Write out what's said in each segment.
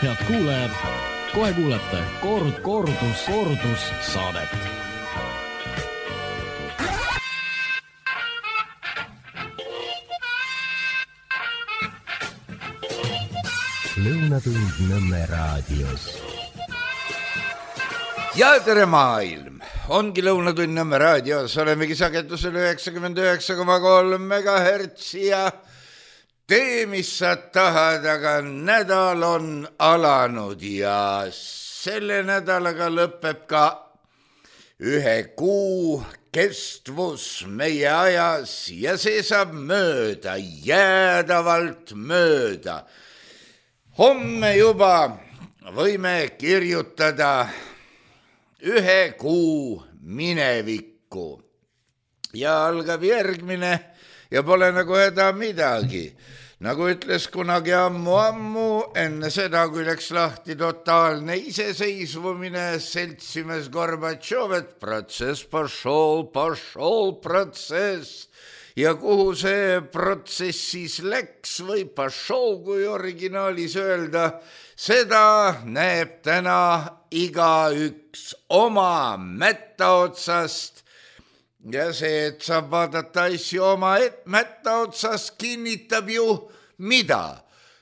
Head kuulajad, kohe kuulete kordus saadet. Lõunatund Nõmme raadios. Ja tere maailm, ongi Lõunatund Nõmme raadios, olemegi sagedusel 99,3 MHz ja tee, mis sa tahad, aga nädal on alanud ja selle nädalaga lõpeb ka 1 kuu kestvus meie ajas ja see saab mööda, jäädavalt mööda. Homme juba võime kirjutada 1 kuu minevikku ja algab järgmine ja pole nagu häda midagi. Nagu ütles kunagi ammu, enne seda, kui läks lahti totaalne iseseisvumine, seltsimees Gorbatšov, et protsess protsess. Ja kuhu see protsess siis läks või pašol, kui originaalis öelda, seda näeb täna igaüks oma mätta otsast. Ja see, et saab vaadata asju oma mätta otsast, kinnitab ju mida?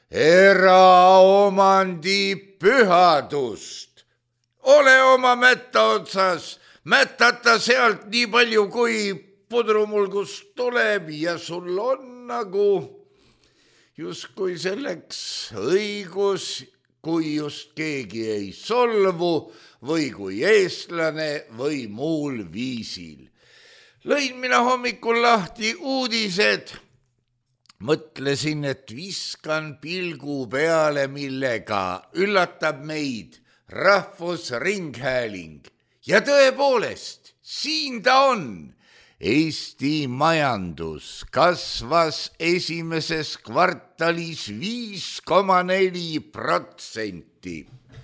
Eraomandi pühadust. Ole oma mätta otsas, mätata sealt nii palju, kui pudrumulgust tuleb ja sul on nagu justkui selleks õigus, kui just keegi ei solvu või kui eestlane või muul viisil. Lõin mina hommikul lahti uudised, mõtlesin, et viskan pilgu peale, millega üllatab meid Rahvusringhääling. Ja tõepoolest, siin ta on. Eesti majandus kasvas esimeses kvartalis 5,4%.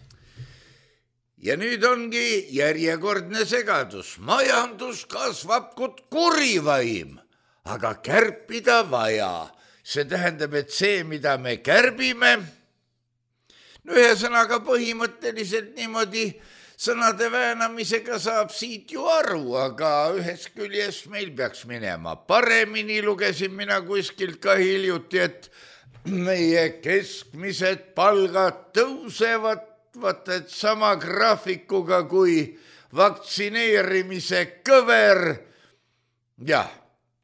Ja nüüd ongi järjekordne segadus. Majandus kasvab kui kurivaim, aga kärpida vaja. See tähendab, et see, mida me kärbime, ühesõnaga põhimõtteliselt niimoodi sõnade väänamisega saab siit ju aru, aga ühest küljest meil peaks minema paremini. Lugesin mina kuskilt ka hiljuti, et meie keskmised palgad tõusevad, vaata, et sama graafikuga kui vaktsineerimise kõver. Jah.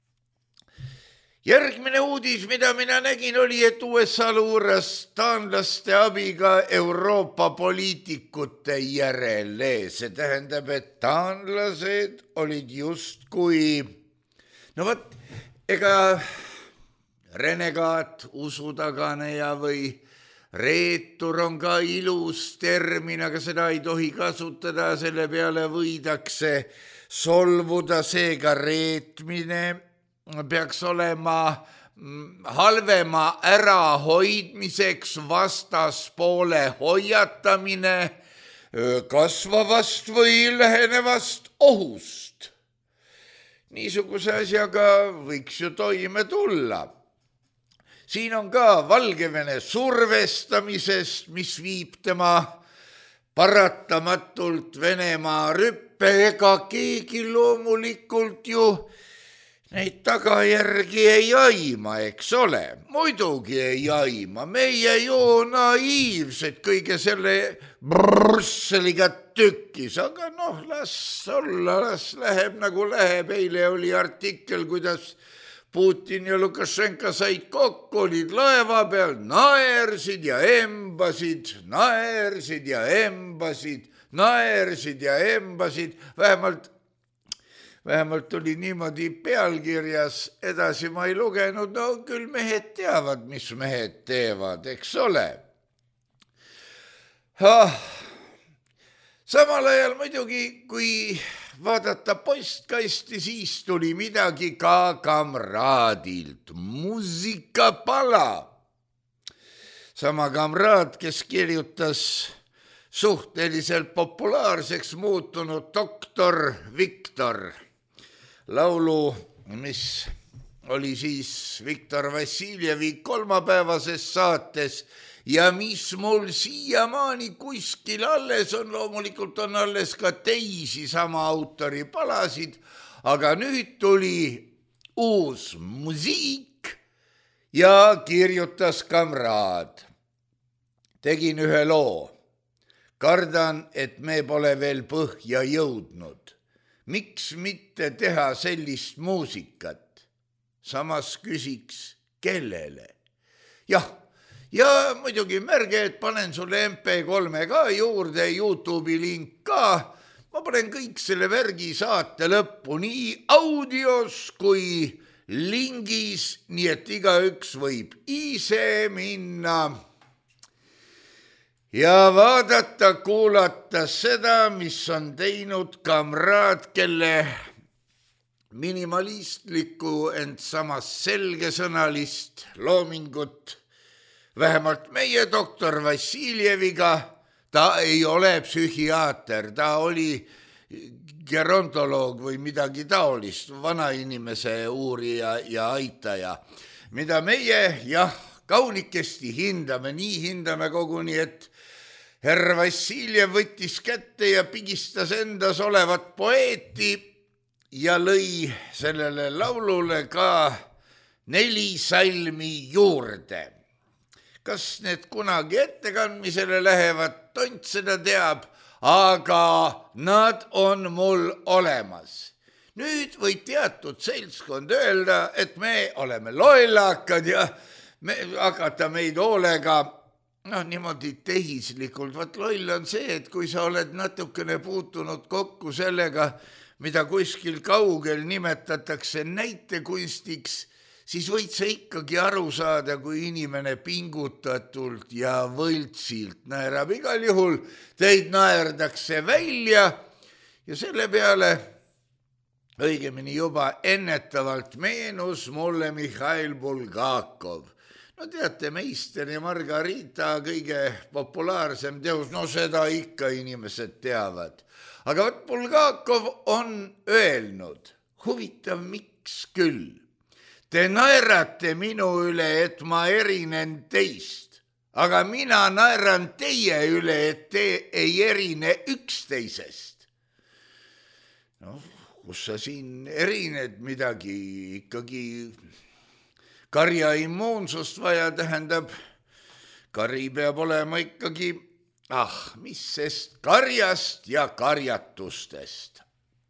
Järgmine uudis, mida mina nägin, oli, et USA luuras taanlaste abiga Euroopa poliitikute järele. See tähendab, et taanlased olid justkui, no võt, ega renegaat, usutaganeja või reetur on ka ilus termin, aga seda ei tohi kasutada, selle peale võidakse solvuda, seega reetmine peaks olema halvema ärahoidmiseks vastaspoole hoiatamine kasvavast või lähenevast ohust. Niisuguse asjaga võiks ju toime tulla. Siin on ka Valgevene survestamisest, mis viib tema paratamatult Venemaa rüppe, ega keegi loomulikult ju neid tagajärgi ei aima, eks ole. Muidugi ei aima. Meie ju naiivsed kõige selle Brüsseliga tükkis, aga noh, las olla, las läheb nagu läheb. Eile oli artikkel, kuidas Putin ja Lukašenka said kokku, olid laeva peal, naersid ja embasid. Vähemalt oli niimoodi pealkirjas, edasi ma ei lugenud, no küll mehed teavad, mis mehed teevad, eks ole. Samal ajal muidugi, kui vaadata postkasti, siis tuli midagi ka kamraadilt, muusikapala. Sama kamraad, kes kirjutas suhteliselt populaarseks muutunud doktor Viktor laulu, mis oli siis Viktor Vassiljevi kolmapäevases saates ja mis mul siiamaani kuskil alles on, loomulikult on alles ka teisi sama autori palasid, aga nüüd tuli uus musiik ja kirjutas kamraad. Tegin ühe loo. Kardan, et me pole veel põhja jõudnud. Miks mitte teha sellist muusikat? Samas küsiks, kellele? Ja muidugi märge, et panen sulle MP3 ka juurde, YouTube'i link ka. Ma panen kõik selle värgi saate lõppu nii audios kui lingis, nii et igaüks võib ise minna ja vaadata, kuulata seda, mis on teinud kamraad, kelle minimalistlikku, ent samas selgesõnalist loomingut, vähemalt meie doktor Vassiljeviga, ta ei ole psühhiaater, ta oli gerontoloog või midagi taolist, vanainimese uurija ja aitaja, mida meie kaunikesti hindame, nii hindame koguni, et härra Vassiljev võttis kätte ja pigistas endas olevat poeeti ja lõi sellele laulule ka 4 salmi juurde. Kas need kunagi ettekandmisele lähevad, tont seda teab, aga nad on mul olemas. Nüüd võib teatud seltskond öelda, et me oleme lollakad ja hakata meid hoolega niimoodi tehislikult. Vaat loll on see, et kui sa oled natukene puutunud kokku sellega, mida kuskil kaugel nimetatakse näitekunstiks, siis võid sa ikkagi aru saada, kui inimene pingutatult ja võltsilt naerab. Igal juhul teid naerdakse välja ja selle peale õigemini juba ennetavalt meenus mulle Mihhail Bulgakov. No teate, Meister ja Margarita kõige populaarsem teos, no seda ikka inimesed teavad. Aga võt Bulgakov on öelnud, huvitav miks küll. Te naerate minu üle, et ma erinen teist, aga mina naeran teie üle, et te ei erine üksteisest. No, kus sa siin erined midagi ikkagi... Karja immuunsust vaja tähendab, kari peab olema ikkagi, mis sest karjast ja karjatustest.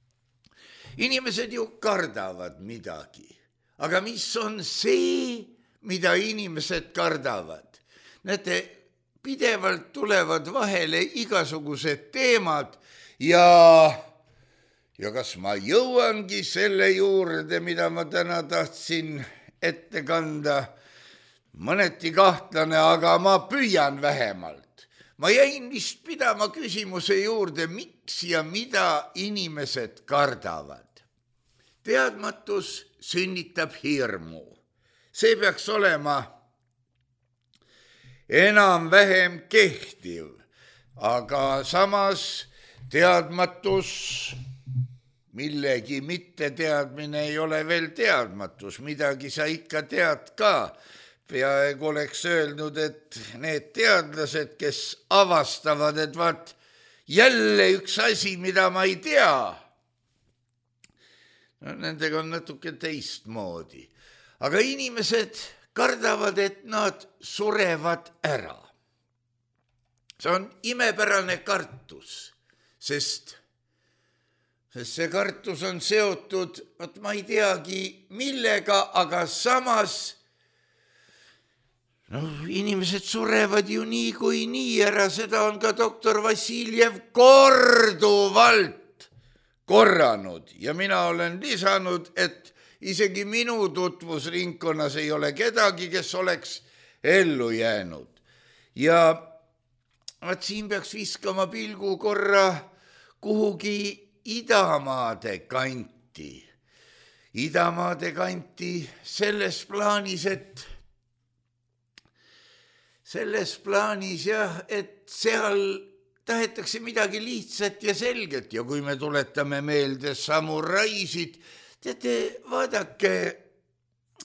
Inimesed ju kardavad midagi, aga mis on see, mida inimesed kardavad? Näete, pidevalt tulevad vahele igasugused teemad ja kas ma jõuangi selle juurde, mida ma täna tahtsin ette kanda, mõneti kahtlane, aga ma püüan vähemalt. Ma jäin vist pidama küsimuse juurde, miks ja mida inimesed kardavad. Teadmatus sünnitab hirmu. See peaks olema enam-vähem kehtiv, aga samas teadmatus... Millegi mitteteadmine ei ole veel teadmatus, midagi sa ikka tead ka. Peaaegu oleks öelnud, et need teadlased, kes avastavad, et vaat jälle üks asi, mida ma ei tea. No, nendega on natuke teistmoodi. Aga inimesed kardavad, et nad surevad ära. See on imepärane kartus, sest see kartus on seotud, ma ei teagi millega, aga samas inimesed surevad ju nii kui nii ära, seda on ka doktor Vassiljev korduvalt korranud ja mina olen lisanud, et isegi minu tutvusringkonnas ei ole kedagi, kes oleks ellu jäänud. Ja siin peaks viskama pilgu korra kuhugi Idamaade kanti. Idamaade kanti selles plaanis, et seal tahetakse midagi lihtsat ja selget ja kui me tuletame meelde samuraisid, teate, vaadake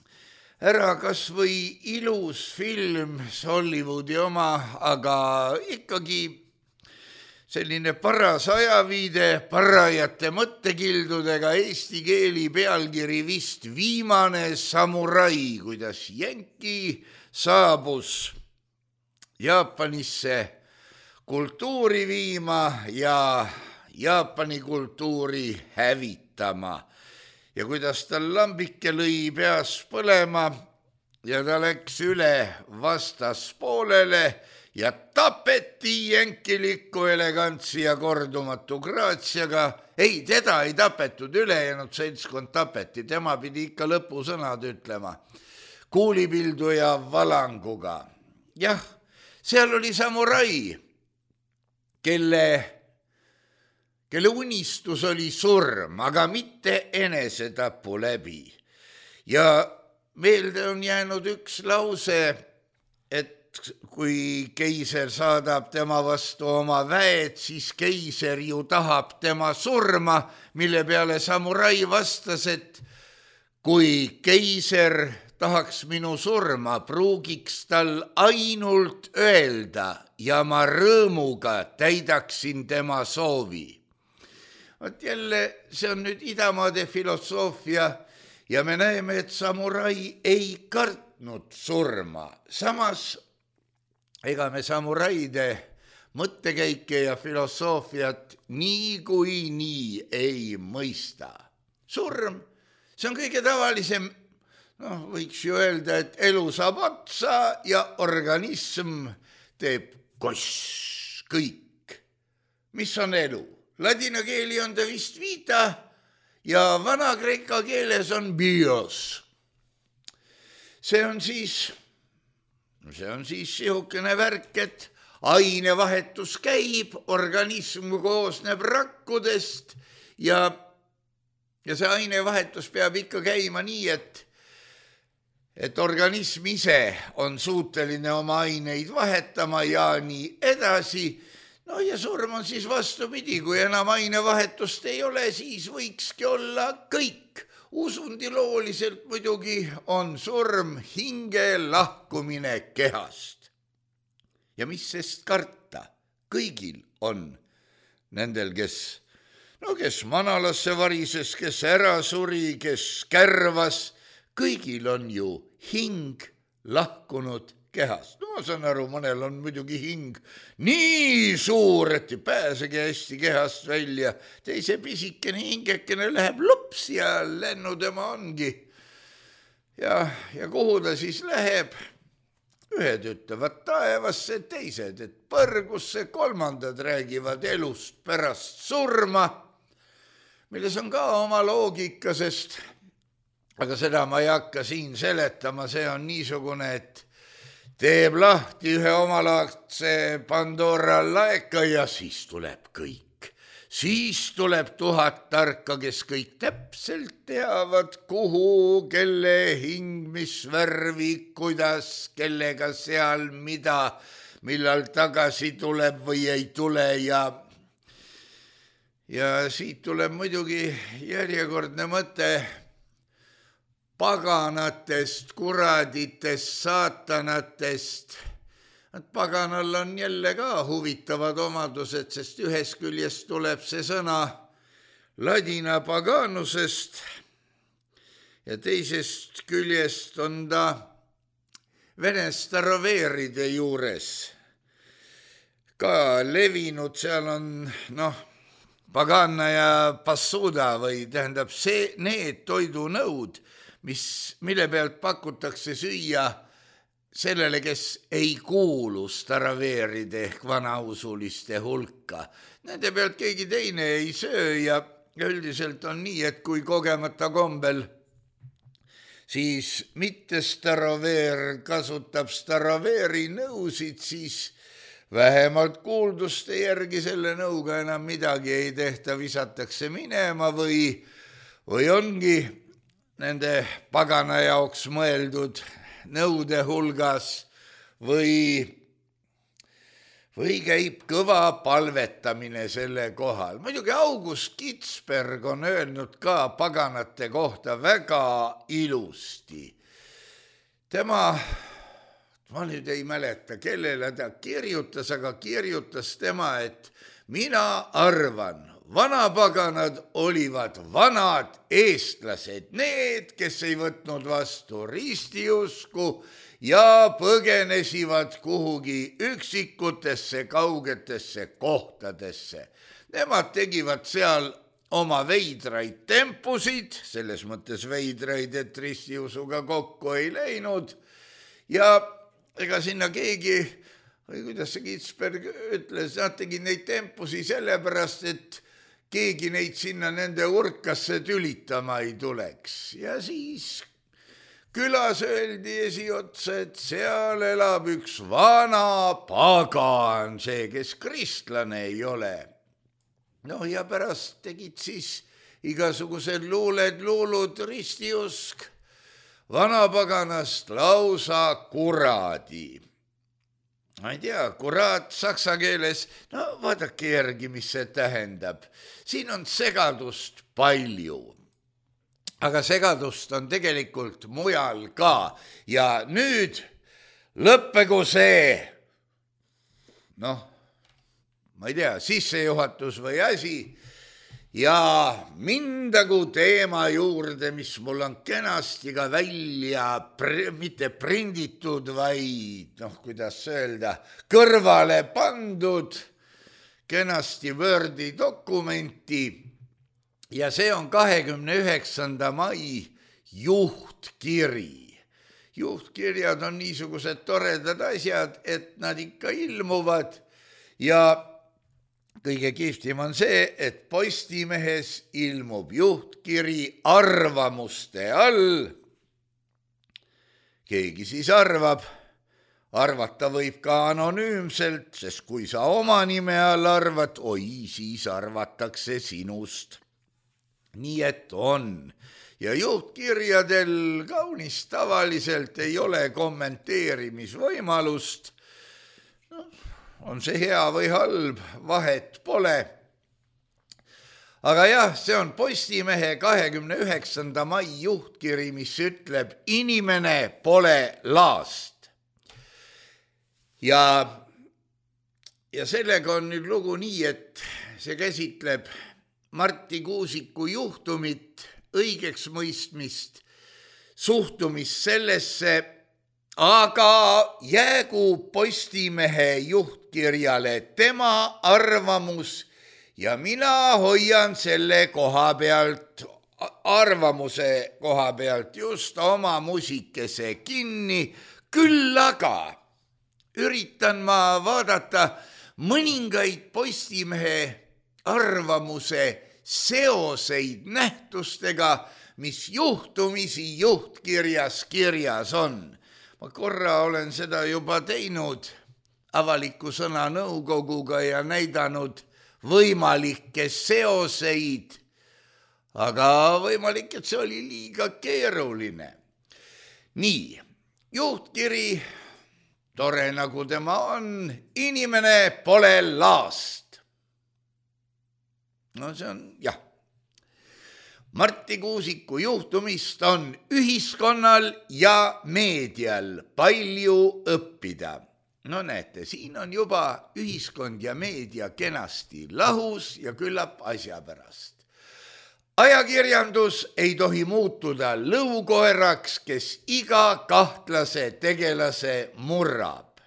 ära kas või ilus film, Hollywoodi oma, aga ikkagi selline paras ajaviide parajate mõttekildudega eesti keeli pealkiri vist Viimane samurai, kuidas jänki saabus Jaapanisse kultuuri viima ja Jaapani kultuuri hävitama ja kuidas tal lambike lõi peas põlema ja ta läks üle vastaspoolele ja tapeti jänkiliku elegantsi ja kordumatu graatsiaga. Ei, teda ei tapetud, ülejäänud seltskond tapeti, tema pidi ikka lõpusõnad ütlema kuulipildu ja valanguga. Jah, seal oli samurai, kelle unistus oli surm, aga mitte enesetapu läbi. Ja meelde on jäänud üks lause, et kui keiser saadab tema vastu oma väed, siis keiser ju tahab tema surma, mille peale samurai vastas, et kui keiser tahaks minu surma, pruugiks tal ainult öelda ja ma rõõmuga täidaksin tema soovi. Vot jälle, see on nüüd idamaade filosoofia ja me näeme, et samurai ei kartnud surma. Samas ega me samuraide mõttekäike ja filosoofiat nii ei mõista. Surm, see on kõige tavalisem, võiks ju öelda, et elu saab otsa ja organism teeb koss, kõik. Mis on elu? Ladina keeli on ta vist vita ja vana-kreeka keeles on bios. See on siis sihukene värk, et ainevahetus käib, organism koosneb rakkudest ja see ainevahetus peab ikka käima nii, et organism ise on suuteline oma aineid vahetama ja nii edasi. No ja surm on siis vastupidi, kui enam ainevahetust ei ole, siis võikski olla kõik. Usundilooliselt muidugi on surm hinge lahkumine kehast. Ja mis sest karta? Kõigil on nendel, kes manalasse varises, kes ära suri, kes kärvas, kõigil on ju hing lahkunud kehast. No ma saan aru, mõnel on muidugi hing nii suur, et ei pääsegi hästi kehast välja. Teise pisikene hingekene läheb lups ja lennu tema ongi. Ja kuhu ta siis läheb? Ühed ütlevad taevasse, teised, et põrgusse, kolmandad räägivad elust pärast surma, milles on ka oma loogika, sest aga seda ma ei hakka siin seletama, see on niisugune, et teeb lahti ühe omalaadse Pandora laeka ja siis tuleb kõik. Siis tuleb 1000 tarka, kes kõik täpselt teavad, kuhu, kelle hing, mis värvi, kuidas, kellega seal, mida, millal tagasi tuleb või ei tule ja siit tuleb muidugi järjekordne mõte paganatest, kuraditest, saatanatest. Paganal on jälle ka huvitavad omadused, sest ühest küljest tuleb see sõna ladina paganusest ja teisest küljest on ta vene staroveeride juures ka levinud. Seal on pagana ja passuda või tähendab need toidunõud, mille pealt pakutakse süüa sellele, kes ei kuulu staroveeride ehk vanausuliste hulka. Nende pealt keegi teine ei söö ja üldiselt on nii, et kui kogemata kombel siis mitte staroveer kasutab staroveeri nõusid, siis vähemalt kuulduste järgi selle nõuga enam midagi ei tehta, visatakse minema või ongi nende pagana jaoks mõeldud nõude hulgas või käib kõva palvetamine selle kohal. Muidugi August Kitzberg on öelnud ka paganate kohta väga ilusti. tema, ma nüüd ei mäleta, kellele ta kirjutas, aga kirjutas tema, et mina arvan, vanapaganad olivad vanad eestlased, need, kes ei võtnud vastu ristiusku ja põgenesivad kuhugi üksikutesse kaugetesse kohtadesse. Nemad tegivad seal oma veidraid tempusid, selles mõttes veidraid, et ristiusuga kokku ei läinud ja ega sinna keegi, või kuidas see Kitzberg ütles, nad tegid neid tempusi sellepärast, et keegi neid sinna nende urkasse tülitama ei tuleks. Ja siis külas öeldi esiotsa, et seal elab üks vana pagan, see, kes kristlane ei ole. No ja pärast tegid siis igasugused luulud, ristiusk, vanapaganast lausa kuradi. Ma ei tea, kurat saksa keeles, no vaadake järgi, mis see tähendab. Siin on segadust palju, aga segadust on tegelikult mujal ka. Ja nüüd lõppegu see, ma ei tea, sissejuhatus või asi ja mindagu teema juurde, mis mul on kenasti ka välja, mitte prinditud, vaid, kuidas öelda, kõrvale pandud kenasti Wordi dokumenti ja see on 29. mai juhtkiri. Juhtkirjad on niisugused toredad asjad, et nad ikka ilmuvad ja kõige kihvtim on see, et Postimehes ilmub juhtkiri arvamuste all. Keegi siis arvata võib ka anonüümselt, sest kui sa oma nime all arvad, siis arvatakse sinust. Nii et on. Ja juhtkirjadel kaunis tavaliselt ei ole kommenteerimisvõimalust. On see hea või halb, vahet pole. Aga jah, see on Postimehe 29. mai juhtkiri, mis ütleb, inimene pole laast. Ja sellega on nüüd lugu nii, et see käsitleb Marti Kuusiku juhtumit, õigeks mõistmist, suhtumist sellesse, aga jäägu Postimehe juhtkirjale tema arvamus ja mina hoian selle arvamuse koha pealt just oma musikese kinni, küll aga üritan ma vaadata mõningaid Postimehe arvamuse seoseid nähtustega, mis juhtumisi juhtkirjas kirjas on. Ma korra olen seda juba teinud avaliku sõna nõukoguga ja näidanud võimalikke seoseid, aga võimalik, et see oli liiga keeruline. Nii, juhtkiri, tore nagu tema on, inimene pole laast. No see on, jah. Marti Kuusiku juhtumist on ühiskonnal ja meedial palju õppida. No näete, siin on juba ühiskond ja meedia kenasti lahus ja küllap asja pärast. Ajakirjandus ei tohi muutuda lõukoeraks, kes iga kahtlase tegelase murrab.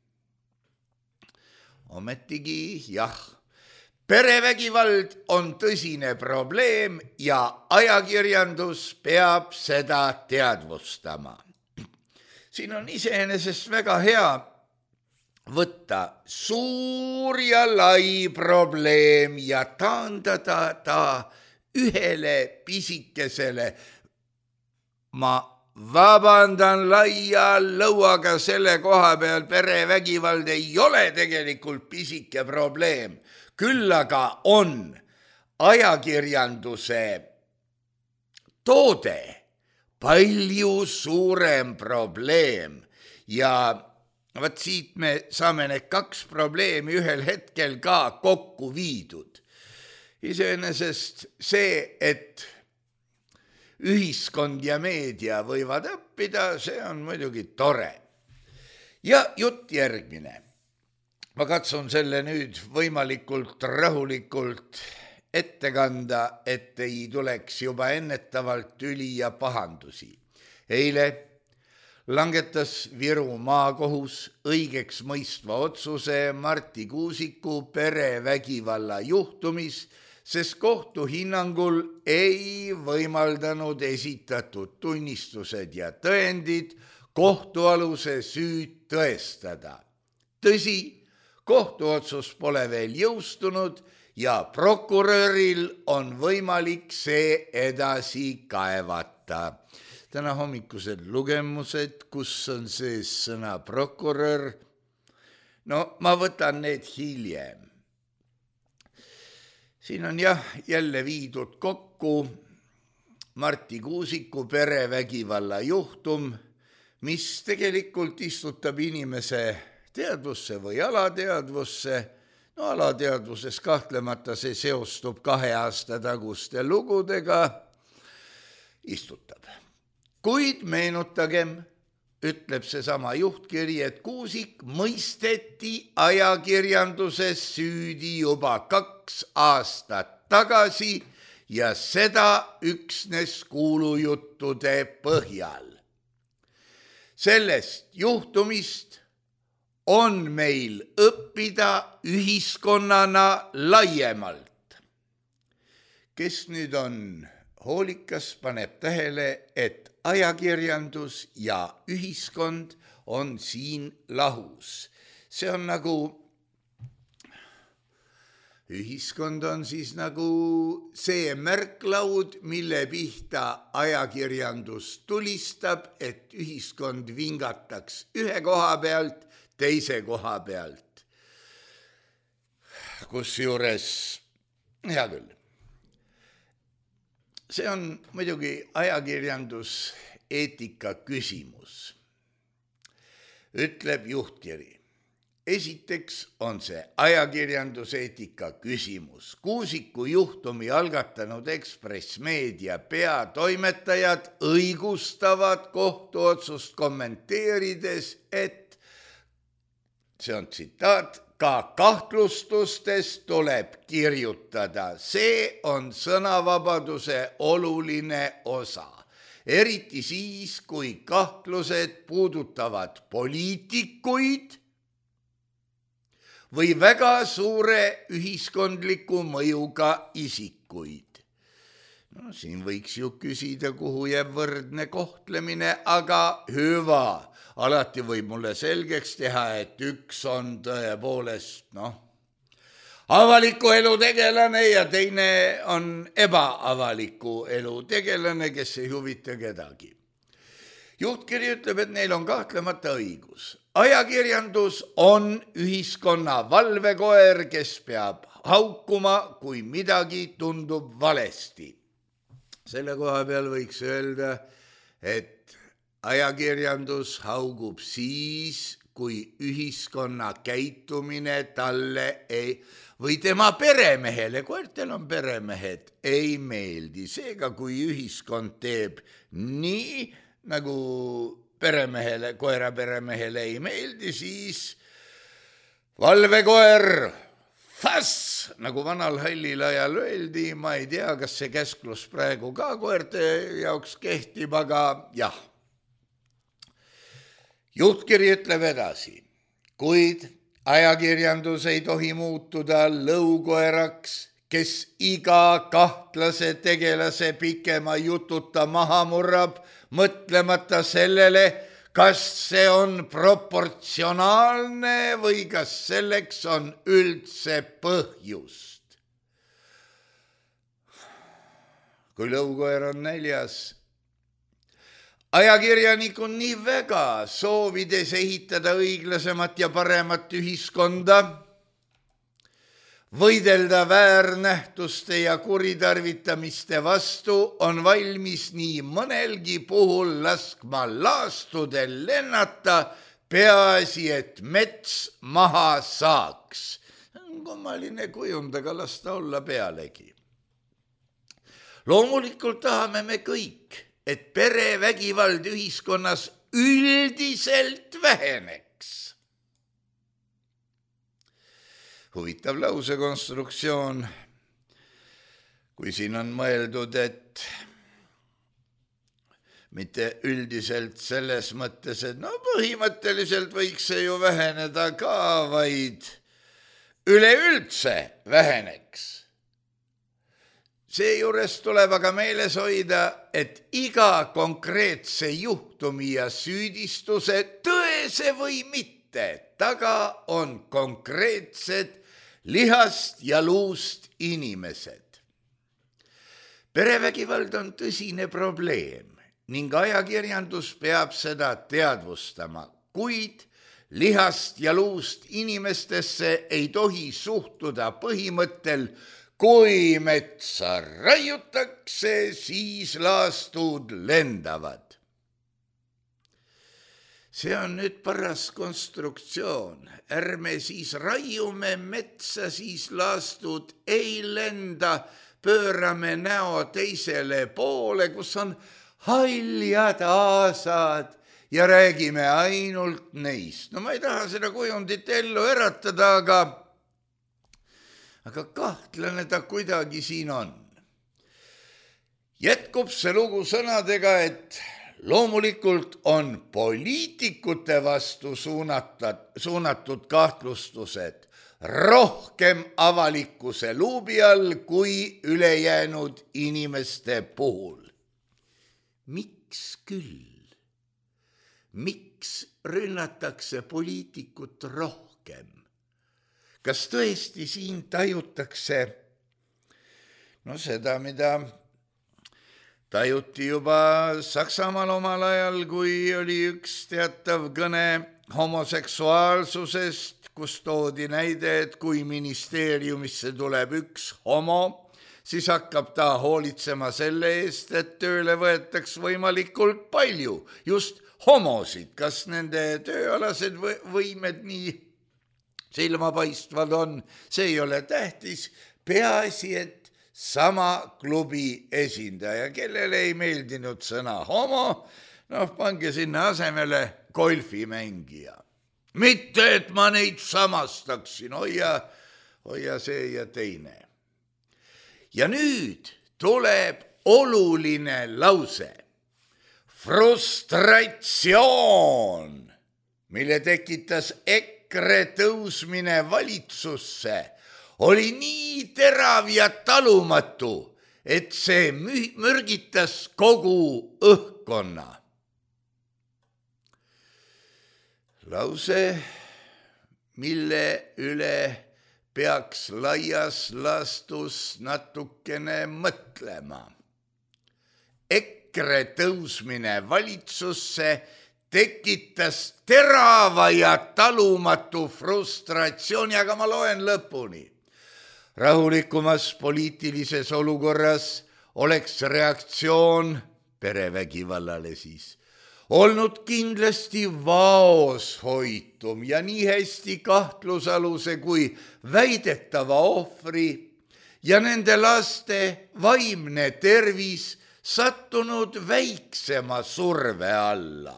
Ometigi, jah. Perevägivald on tõsine probleem ja ajakirjandus peab seda teadvustama. Siin on iseenesest väga hea võtta suur ja lai probleem ja taandada ta ühele pisikesele. Ma vabandan laia lõuaga selle koha peal, perevägivald ei ole tegelikult pisike probleem. Küll aga on ajakirjanduse toode palju suurem probleem ja vaat siit me saame need kaks probleemi ühel hetkel ka kokku viidud. Iseenesest see, et ühiskond ja meedia võivad õppida, see on muidugi tore. Ja jutt järgmine. Ma katsun selle nüüd võimalikult rahulikult ette kanda, et ei tuleks juba ennetavalt tüli ja pahandusi. Eile langetas Viru maakohus õigeks mõistva otsuse Marti Kuusiku perevägivalla juhtumis, sest kohtu hinnangul ei võimaldanud esitatud tunnistused ja tõendid kohtualuse süüd tõestada. Tõsi, kohtuotsus pole veel jõustunud ja prokuröril on võimalik see edasi kaevata. Täna hommikused lugemused, kus on sees sõna prokurör, no ma võtan need hiljem. Siin on jälle viidud kokku Marti Kuusiku perevägivalla juhtum, mis tegelikult istutab inimese teadvusse või alateadvusse. No alateadvuses kahtlemata see seostub 2 aasta taguste lugudega, istutab. Kuid meenutagem, ütleb seesama juhtkiri, et Kuusik mõisteti ajakirjanduses süüdi juba 2 aastat tagasi ja seda üksnes kuulujuttude põhjal. Sellest juhtumist on meil õppida ühiskonnana laiemalt. Kes nüüd on hoolikas, paneb tähele, et ajakirjandus ja ühiskond on siin lahus. See on nagu, ühiskond on siis nagu see märklaud, mille pihta ajakirjandus tulistab, et ühiskond vingataks ühe koha pealt teise koha pealt. Kusjuures, hea küll. See on muidugi ajakirjanduseetika küsimus, ütleb juhtkiri. Esiteks on see ajakirjanduseetika küsimus. Kuusiku juhtumi algatanud Ekspress Meedia peatoimetajad õigustavad kohtuotsust kommenteerides, et see on tsitaat, ka kahtlustustest tuleb kirjutada. See on sõnavabaduse oluline osa. Eriti siis, kui kahtlused puudutavad poliitikuid või väga suure ühiskondliku mõjuga isikuid. No, siin võiks ju küsida, kuhu jääb võrdne kohtlemine, aga hüva. Alati võib mulle selgeks teha, et üks on tõepoolest, avaliku elu tegelane ja teine on ebaavaliku elu tegelane, kes ei huvita kedagi. Juhtkiri ütleb, et neil on kahtlemata õigus. Ajakirjandus on ühiskonna valvekoer, kes peab haukuma, kui midagi tundub valesti. Selle koha peal võiks öelda, et ajakirjandus haugub siis, kui ühiskonna käitumine talle või tema peremehele, koertel on peremehed, ei meeldi. Seega, kui ühiskond teeb nii, nagu koera peremehele ei meeldi, siis valvekoer, fass, nagu vanal hallil ajal öeldi, ma ei tea, kas see käsklus praegu ka koerte jaoks kehtib, aga jah. Juhtkiri ütleb edasi, kuid ajakirjandus ei tohi muutuda lõukoeraks, kes iga kahtlase tegelase pikema jututa maha murrab, mõtlemata sellele, kas see on proportsionaalne või kas selleks on üldse põhjust. Kui lõukoer on näljas, ajakirjanik on nii väga soovides ehitada õiglasemat ja paremat ühiskonda, võidelda väärnähtuste ja kuritarvitamiste vastu, on valmis nii mõnelgi puhul laskma laastudel lennata, peaasi, et mets maha saaks. Kummaline kujund, aga las ta olla pealegi. Loomulikult tahame me kõik, et perevägivald ühiskonnas üldiselt väheneks. Huvitav lausekonstruktsioon, kui siin on mõeldud, et mitte üldiselt selles mõttes, et põhimõtteliselt võiks see ju väheneda ka, vaid üleüldse väheneks. Seejuures tuleb aga meeles hoida, et iga konkreetse juhtumi ja süüdistuse, tõese või mitte, taga on konkreetsed lihast ja luust inimesed. Perevägivald on tõsine probleem ning ajakirjandus peab seda teadvustama, kuid lihast ja luust inimestesse ei tohi suhtuda põhimõttel, kui metsa raiutakse, siis laastud lendavad. See on nüüd paras konstruktsioon. Ärme siis raiume metsa, siis laastud ei lenda, pöörame näo teisele poole, kus on haljad aasad ja räägime ainult neist. No ma ei taha seda kujundit ellu äratada, aga kahtlane ta kuidagi siin on. Jätkub see lugu sõnadega, et loomulikult on poliitikute vastu suunatud kahtlustused rohkem avalikkuse luubi all kui ülejäänud inimeste puhul. Miks küll? Miks rünnatakse poliitikut rohkem? Kas tõesti siin tajutakse seda, mida tajuti juba Saksamaal omal ajal, kui oli üks teatav kõne homoseksuaalsusest, kus toodi näide, et kui ministeeriumisse tuleb üks homo, siis hakkab ta hoolitsema selle eest, et tööle võetaks võimalikult palju just homosid. Kas nende tööalased võimed nii silmapaistvad on, see ei ole tähtis, peaasi, et sama klubi esindaja, kellele ei meeldinud sõna homo, pange sinna asemele golfimängija. Mitte, et ma neid samastaksin, hoia see ja teine. Ja nüüd tuleb oluline lause. Frustratsioon, mille tekitas EKRE tõusmine valitsusse, oli nii terav ja talumatu, et see mürgitas kogu õhkkonna. Lause, mille üle peaks laias laastus natukene mõtlema. EKRE tõusmine valitsusse tekitas terava ja talumatu frustratsiooni, aga ma loen lõpuni. Rahulikumas poliitilises olukorras oleks reaktsioon perevägivallale siis olnud kindlasti vaoshoitum ja nii hästi kahtlusaluse kui väidetava ohvri ja nende laste vaimne tervis sattunud väiksema surve alla.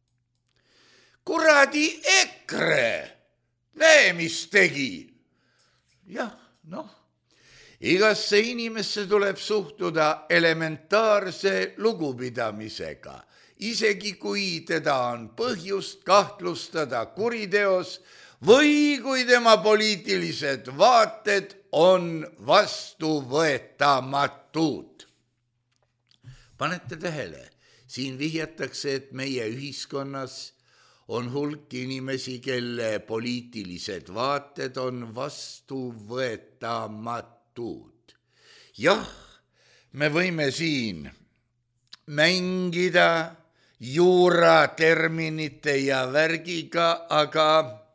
Kuradi EKRE, näe, mis tegi. Jah, igasse inimesse tuleb suhtuda elementaarse lugupidamisega, isegi kui teda on põhjust kahtlustada kuriteos või kui tema poliitilised vaated on vastuvõetamatud. Panete tähele, siin vihjatakse, et meie ühiskonnas on hulk inimesi, kelle poliitilised vaated on vastuvõetamatud. Jah, me võime siin mängida juuraterminite ja värgiga, aga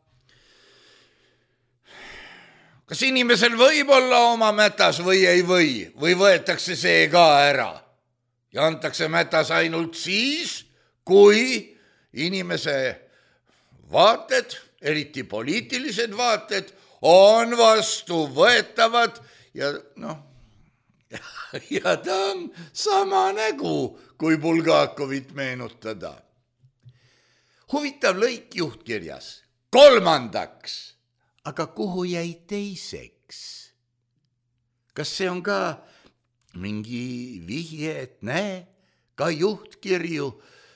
kas inimesel võib olla oma mätas või ei või võetakse see ka ära ja antakse mätas ainult siis, kui inimese vaated, eriti poliitilised vaated, on vastuvõetavad ja ja ta on sama nägu, kui Bulgakovit meenutada. Huvitav lõik juhtkirjas. 3. Aga kuhu jäi teiseks? Kas see on ka mingi vihje, et näe, ka juhtkirju?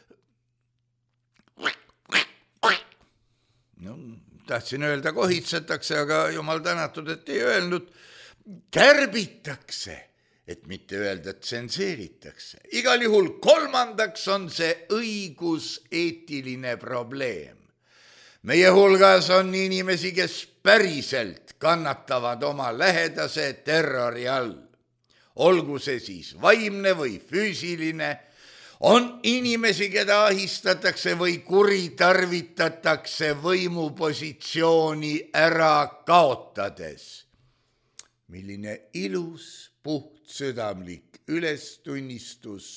No, tahtsin öelda kohitsetakse, aga jumal tänatud, et ei öelnud. Kärbitakse, et mitte öelda, et tsenseeritakse. Igal juhul 3. on see õiguseetiline probleem. Meie hulgas on inimesi, kes päriselt kannatavad oma lähedase terrori all. Olgu see siis vaimne või füüsiline, on inimesi, keda ahistatakse või kuritarvitatakse võimupositsiooni ära kaotades. Milline ilus, puhtsüdamlik ülestunnistus,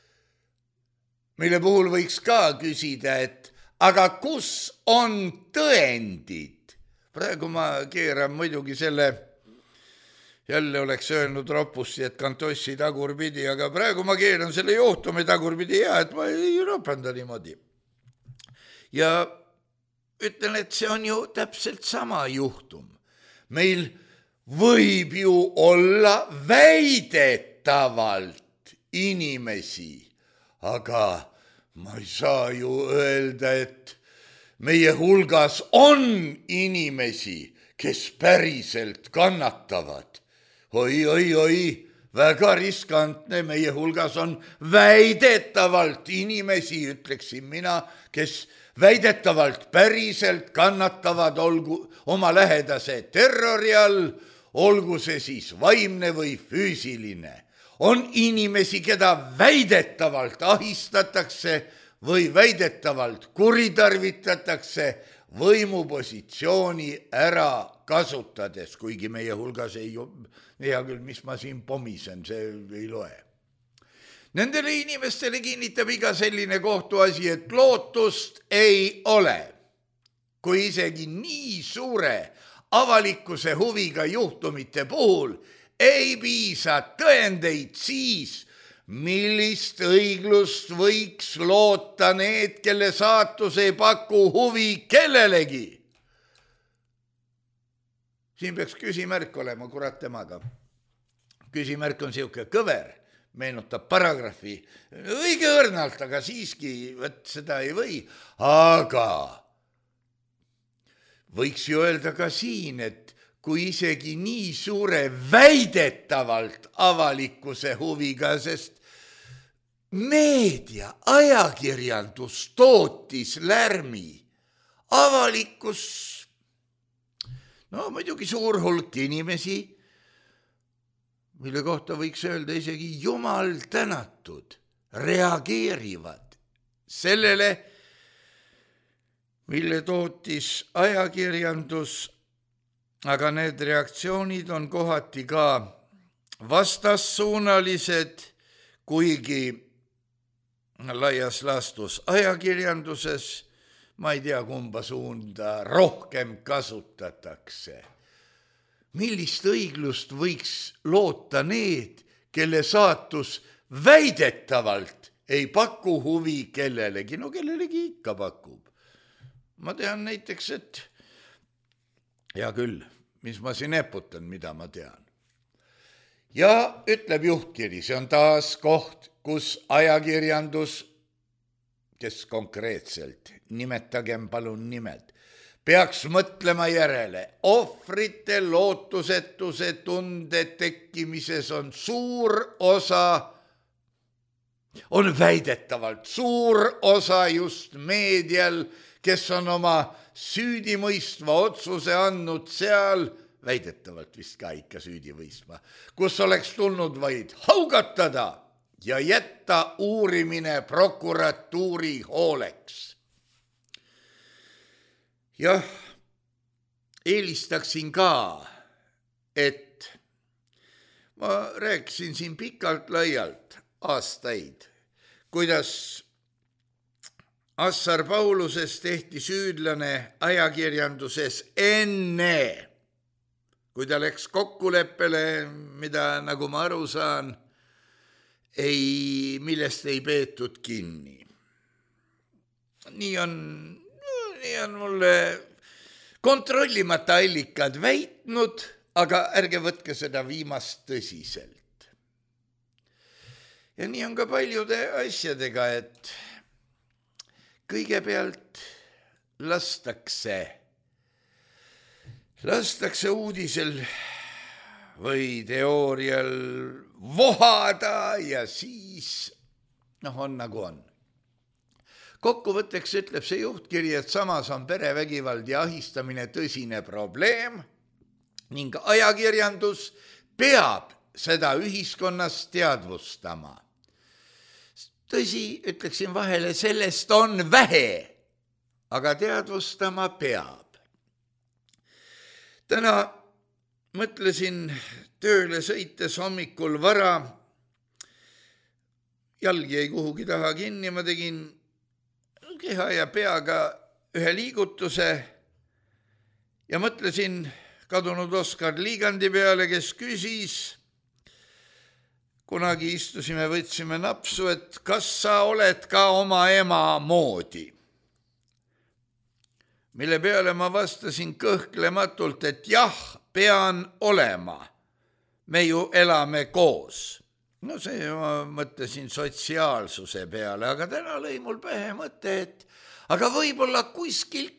mille puhul võiks ka küsida, et aga kus on tõendid? Praegu ma keeran muidugi selle, jälle oleks öelnud ropussi, et kantossi tagurpidi, aga praegu ma keeran selle juhtumi tagurpidi ja et ma ei ropenda niimoodi. Ja ütlen, et see on ju täpselt sama juhtum. Meil võib ju olla väidetavalt inimesi, aga ma ei saa ju öelda, et meie hulgas on inimesi, kes päriselt kannatavad. Oi, väga riskantne, meie hulgas on väidetavalt inimesi, ütleksin mina, kes väidetavalt päriselt kannatavad oma lähedase terrori all, olgu see siis vaimne või füüsiline. On inimesi, keda väidetavalt ahistatakse või väidetavalt kuritarvitatakse võimupositsiooni ära kasutades, kuigi meie hulgas ei hea küll, mis ma siin pomisen, see ei loe. Nendele inimestele kinnitab iga selline kohtuasi, et lootust ei ole. Kui isegi nii suure avalikkuse huviga juhtumite puhul ei piisa tõendeid, siis millist õiglust võiks loota need, kelle saatus ei paku huvi kellelegi? Siin peaks küsimärk olema, kurat temaga. Küsimärk on siuke kõver, meenutab paragrahvi. Õige õrnalt, aga siiski seda ei või. Aga võiks ju öelda ka siin, et kui isegi nii suure väidetavalt avalikkuse huviga, sest meedia, ajakirjandus tootis lärmi, avalikkus, no muidugi suur hulk inimesi, mille kohta võiks öelda isegi jumal tänatud, reageerivad sellele, mille tootis ajakirjandus, aga need reaktsioonid on kohati ka vastassuunalised, kuigi laias laastus ajakirjanduses, ma ei tea, kumba suunda rohkem kasutatakse. Millist õiglust võiks loota need, kelle saatus väidetavalt ei paku huvi kellelegi? No kellelegi ikka pakub. Ma tean näiteks, et hea küll, mis ma siin eputan, mida ma tean. Ja ütleb juhtkiri, see on taas koht, kus ajakirjandus, kes konkreetselt, nimetagem palun nimed, peaks mõtlema järele. Ohvrite lootusetuse tunde tekkimises on suur osa, on väidetavalt suur osa just meedial, kes on oma süüdimõistva otsuse andnud seal, väidetavalt vist ka ikka süüdimõistma, kus oleks tulnud vaid haugatada ja jätta uurimine prokuratuuri hooleks. Jah, eelistaksin ka, et ma rääkisin siin pikalt laialt aastaid, kuidas Assar Paulusest tehti süüdlane ajakirjanduses enne, kui ta läks kokkuleppele, mida, nagu ma aru saan, millest ei peetud kinni. Nii on mulle kontrollimata allikad väitnud, aga ärge võtke seda viimast tõsiselt. Ja nii on ka paljude asjadega, et kõigepealt lastakse uudisel või teoorial vohada ja siis on nagu on. Kokkuvõtteks ütleb see juhtkiri, et samas on perevägivald ja ahistamine tõsine probleem ning ajakirjandus peab seda ühiskonnas teadvustama. Tõsi, ütleksin vahele, sellest on vähe, aga teadvustama peab. Täna mõtlesin tööle sõites hommikul vara, jalg jäi kuhugi taha kinni, ma tegin keha ja peaga ühe liigutuse ja mõtlesin kadunud Oskar Liigandi peale, kes küsis, kunagi istusime, võtsime napsu, et kas sa oled ka oma ema moodi? Mille peale ma vastasin kõhklematult, et jah, pean olema. Me ju elame koos. No see ma mõtlesin sotsiaalsuse peale, aga täna lõi mul pähe mõte, et aga võib-olla kuskil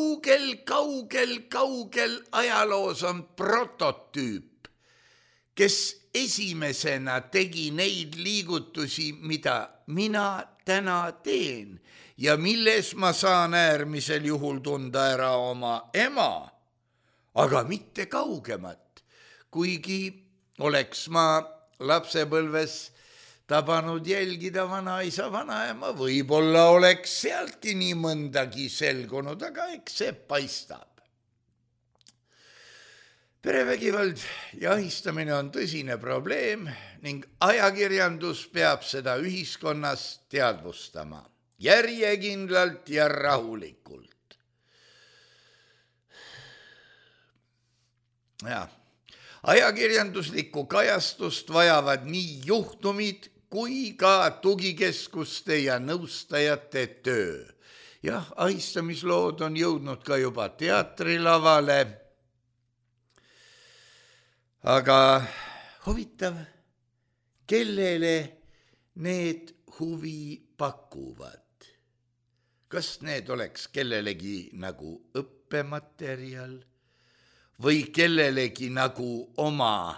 kaugel ajaloos on prototüüp, kes esimesena tegi neid liigutusi, mida mina täna teen ja milles ma saan äärmisel juhul tunda ära oma ema, aga mitte kaugemat, kuigi oleks ma lapsepõlves tabanud jälgida vanaisa, vanaema, võib-olla oleks sealtki nii mõndagi selgunud, aga eks see paistab. Perevägivald ja ahistamine on tõsine probleem ning ajakirjandus peab seda ühiskonnas teadvustama järjekindlalt ja rahulikult. Ajakirjanduslikku kajastust vajavad nii juhtumid kui ka tugikeskuste ja nõustajate töö. Jah, ahistamislood on jõudnud ka juba teatrilavale, aga huvitav, kellele need huvi pakuvad? Kas need oleks kellelegi nagu õppematerjal või kellelegi nagu oma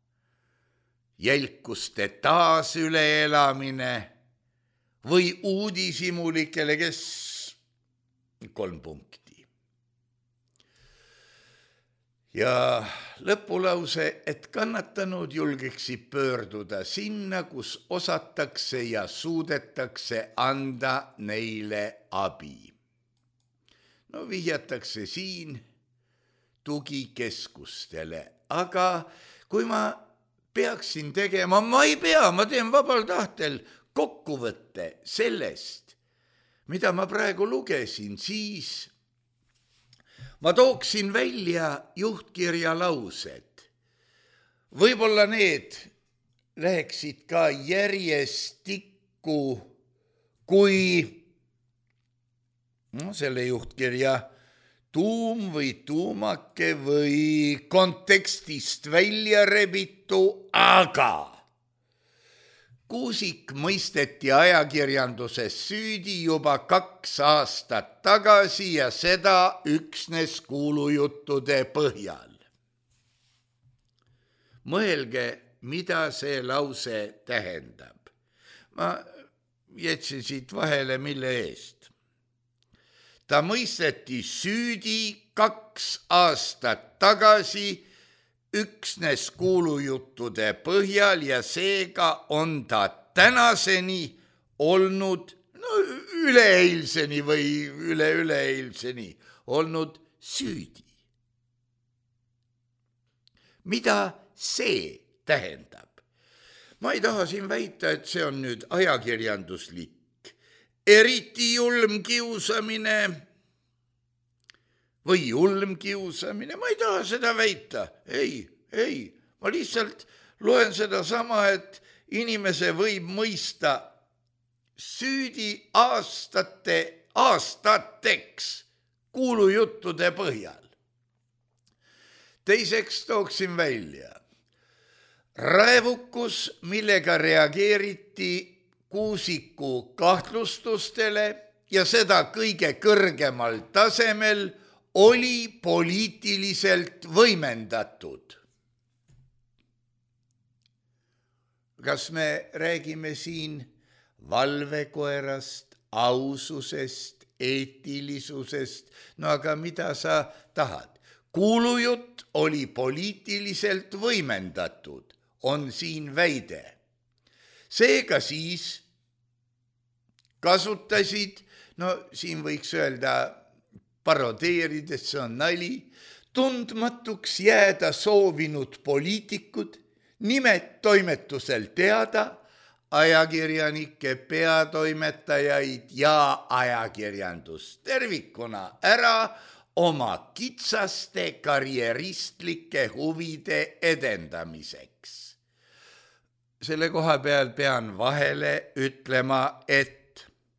jälkuste taas üleelamine või uudishimulikele, kes 3 punkti. Ja lõpulause, et kannatanud julgeksid pöörduda sinna, kus osatakse ja suudetakse anda neile abi. No vihjatakse siin tugikeskustele, aga kui ma peaksin tegema, ma teen vabal tahtel kokkuvõtte sellest, mida ma praegu lugesin, siis ma tooksin välja juhtkirja laused. Võib-olla need läheksid ka järjestikku, kui selle juhtkirja tuum või tuumake või kontekstist välja rebitu, aga Kuusik mõisteti ajakirjanduses süüdi juba 2 aastat tagasi ja seda üksnes kuulujuttude põhjal. Mõelge, mida see lause tähendab. Ma jätsin siit vahele, mille eest. Ta mõisteti süüdi 2 aastat tagasi üksnes kuulujuttude põhjal ja seega on ta tänaseni olnud, üleeilseni või üleeilseni olnud süüdi. Mida see tähendab? Ma ei taha siin väita, et see on nüüd ajakirjanduslik, eriti julm kiusamine või julm kiusamine, ma ei taha seda väita, ei, ma lihtsalt loen seda sama, et inimese võib mõista süüdi aastateks kuulujuttude põhjal. Teiseks tooksin välja raevukus, millega reageeriti Kuusiku kahtlustustele ja seda kõige kõrgemal tasemel oli poliitiliselt võimendatud. Kas me räägime siin valvekoerast, aususest, eetilisusest, no aga mida sa tahad? Kuulujutt oli poliitiliselt võimendatud, on siin väide. Seega siis kasutasid, no siin võiks öelda parodeerides, see on nali, tundmatuks jääda soovinud poliitikud, nimed toimetusel teada, ajakirjanike peatoimetajaid ja ajakirjandust tervikuna ära oma kitsaste karjeristlike huvide edendamiseks. Selle koha peal pean vahele ütlema, et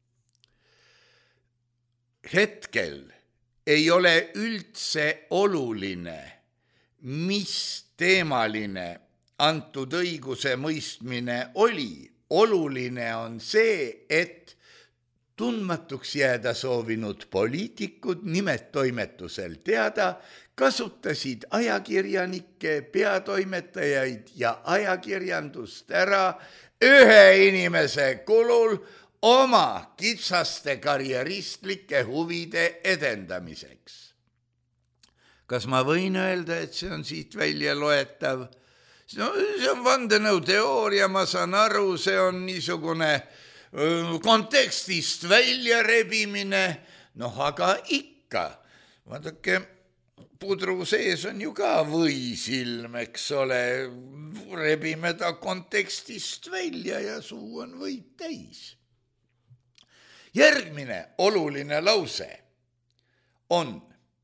hetkel ei ole üldse oluline, mis teemaline antud õiguse mõistmine oli. Oluline on see, et tundmatuks jääda soovinud poliitikud, nimed toimetusel teada, kasutasid ajakirjanike, peatoimetajaid ja ajakirjandust ära ühe inimese kulul oma kitsaste karjeristlike huvide edendamiseks. Kas ma võin öelda, et see on siit välja loetav? No, see on vandenõuteooria, ma saan aru, see on niisugune kontekstist välja rebimine, aga ikka, vaadake, pudru sees on ju ka võisilm, eks ole, rebime ta kontekstist välja ja suu on võid täis. Järgmine oluline lause on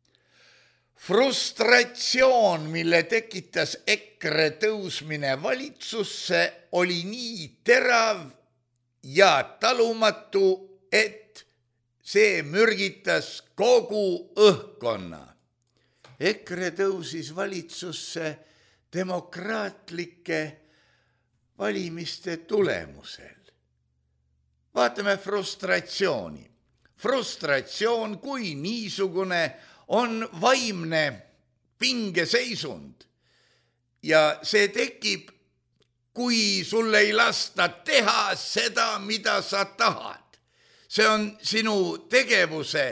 frustratsioon, mille tekitas EKRE tõusmine valitsusse, oli nii terav ja talumatu, et see mürgitas kogu õhkkonna. EKRE tõusis valitsusse demokraatlike valimiste tulemusel. Vaatame frustratsiooni. Frustratsioon kui niisugune on vaimne pingeseisund ja see tekib, kui sul ei lasta teha seda, mida sa tahad. See on sinu tegevuse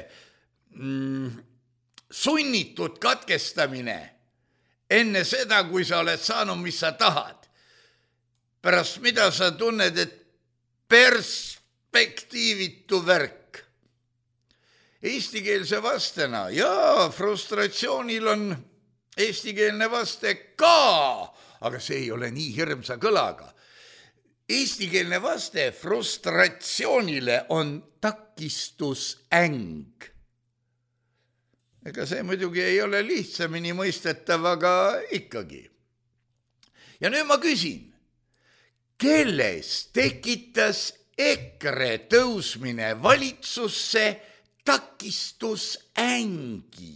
sunnitud katkestamine enne seda, kui sa oled saanud, mis sa tahad. Pärast mida sa tunned, et perspektiivitu värk. Eestikeelse vastena, jaa, frustratsioonil on eestikeelne vaste ka, aga see ei ole nii hirmsa kõlaga. Eestikeelne vaste frustratsioonile on takistusäng. Ega see muidugi ei ole lihtsamini mõistetav, aga ikkagi. Ja nüüd ma küsin, kelles tekitas EKRE tõusmine valitsusse takistusängi?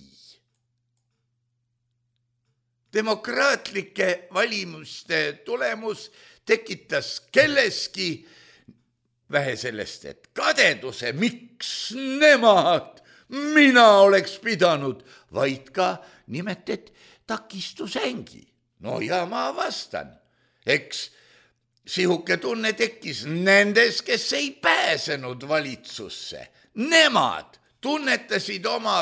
Demokraatlike valimiste tulemus tekitas kelleski, vähe sellest, et kadeduse, miks nemad, mina oleks pidanud, vaid ka nimetet takistusängi. No ja ma vastan, eks sihuke tunne tekkis nendes, kes ei pääsenud valitsusse. Nemad tunnetasid oma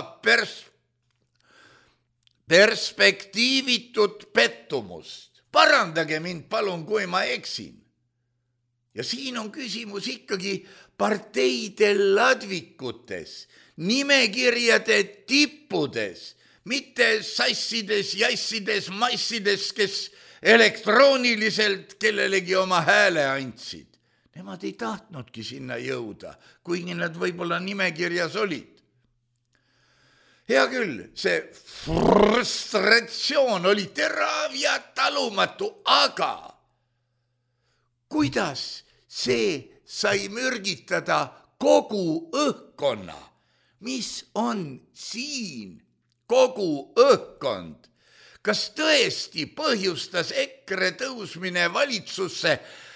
perspektiivitut pettumust. Parandage mind palun, kui ma eksin. Ja siin on küsimus ikkagi parteide ladvikutes, nimekirjade tippudes, mitte sassides, jassides, massides, kes elektrooniliselt kellelegi oma hääle andsid. Nemad ei tahtnudki sinna jõuda, kuigi nad võib-olla nimekirjas olid. hea küll, see frustratsioon oli terav ja talumatu, aga kuidas see sai mürgitada kogu õhkkonna? Mis on siin kogu õhkkond? Kas tõesti põhjustas EKRE tõusmine valitsusse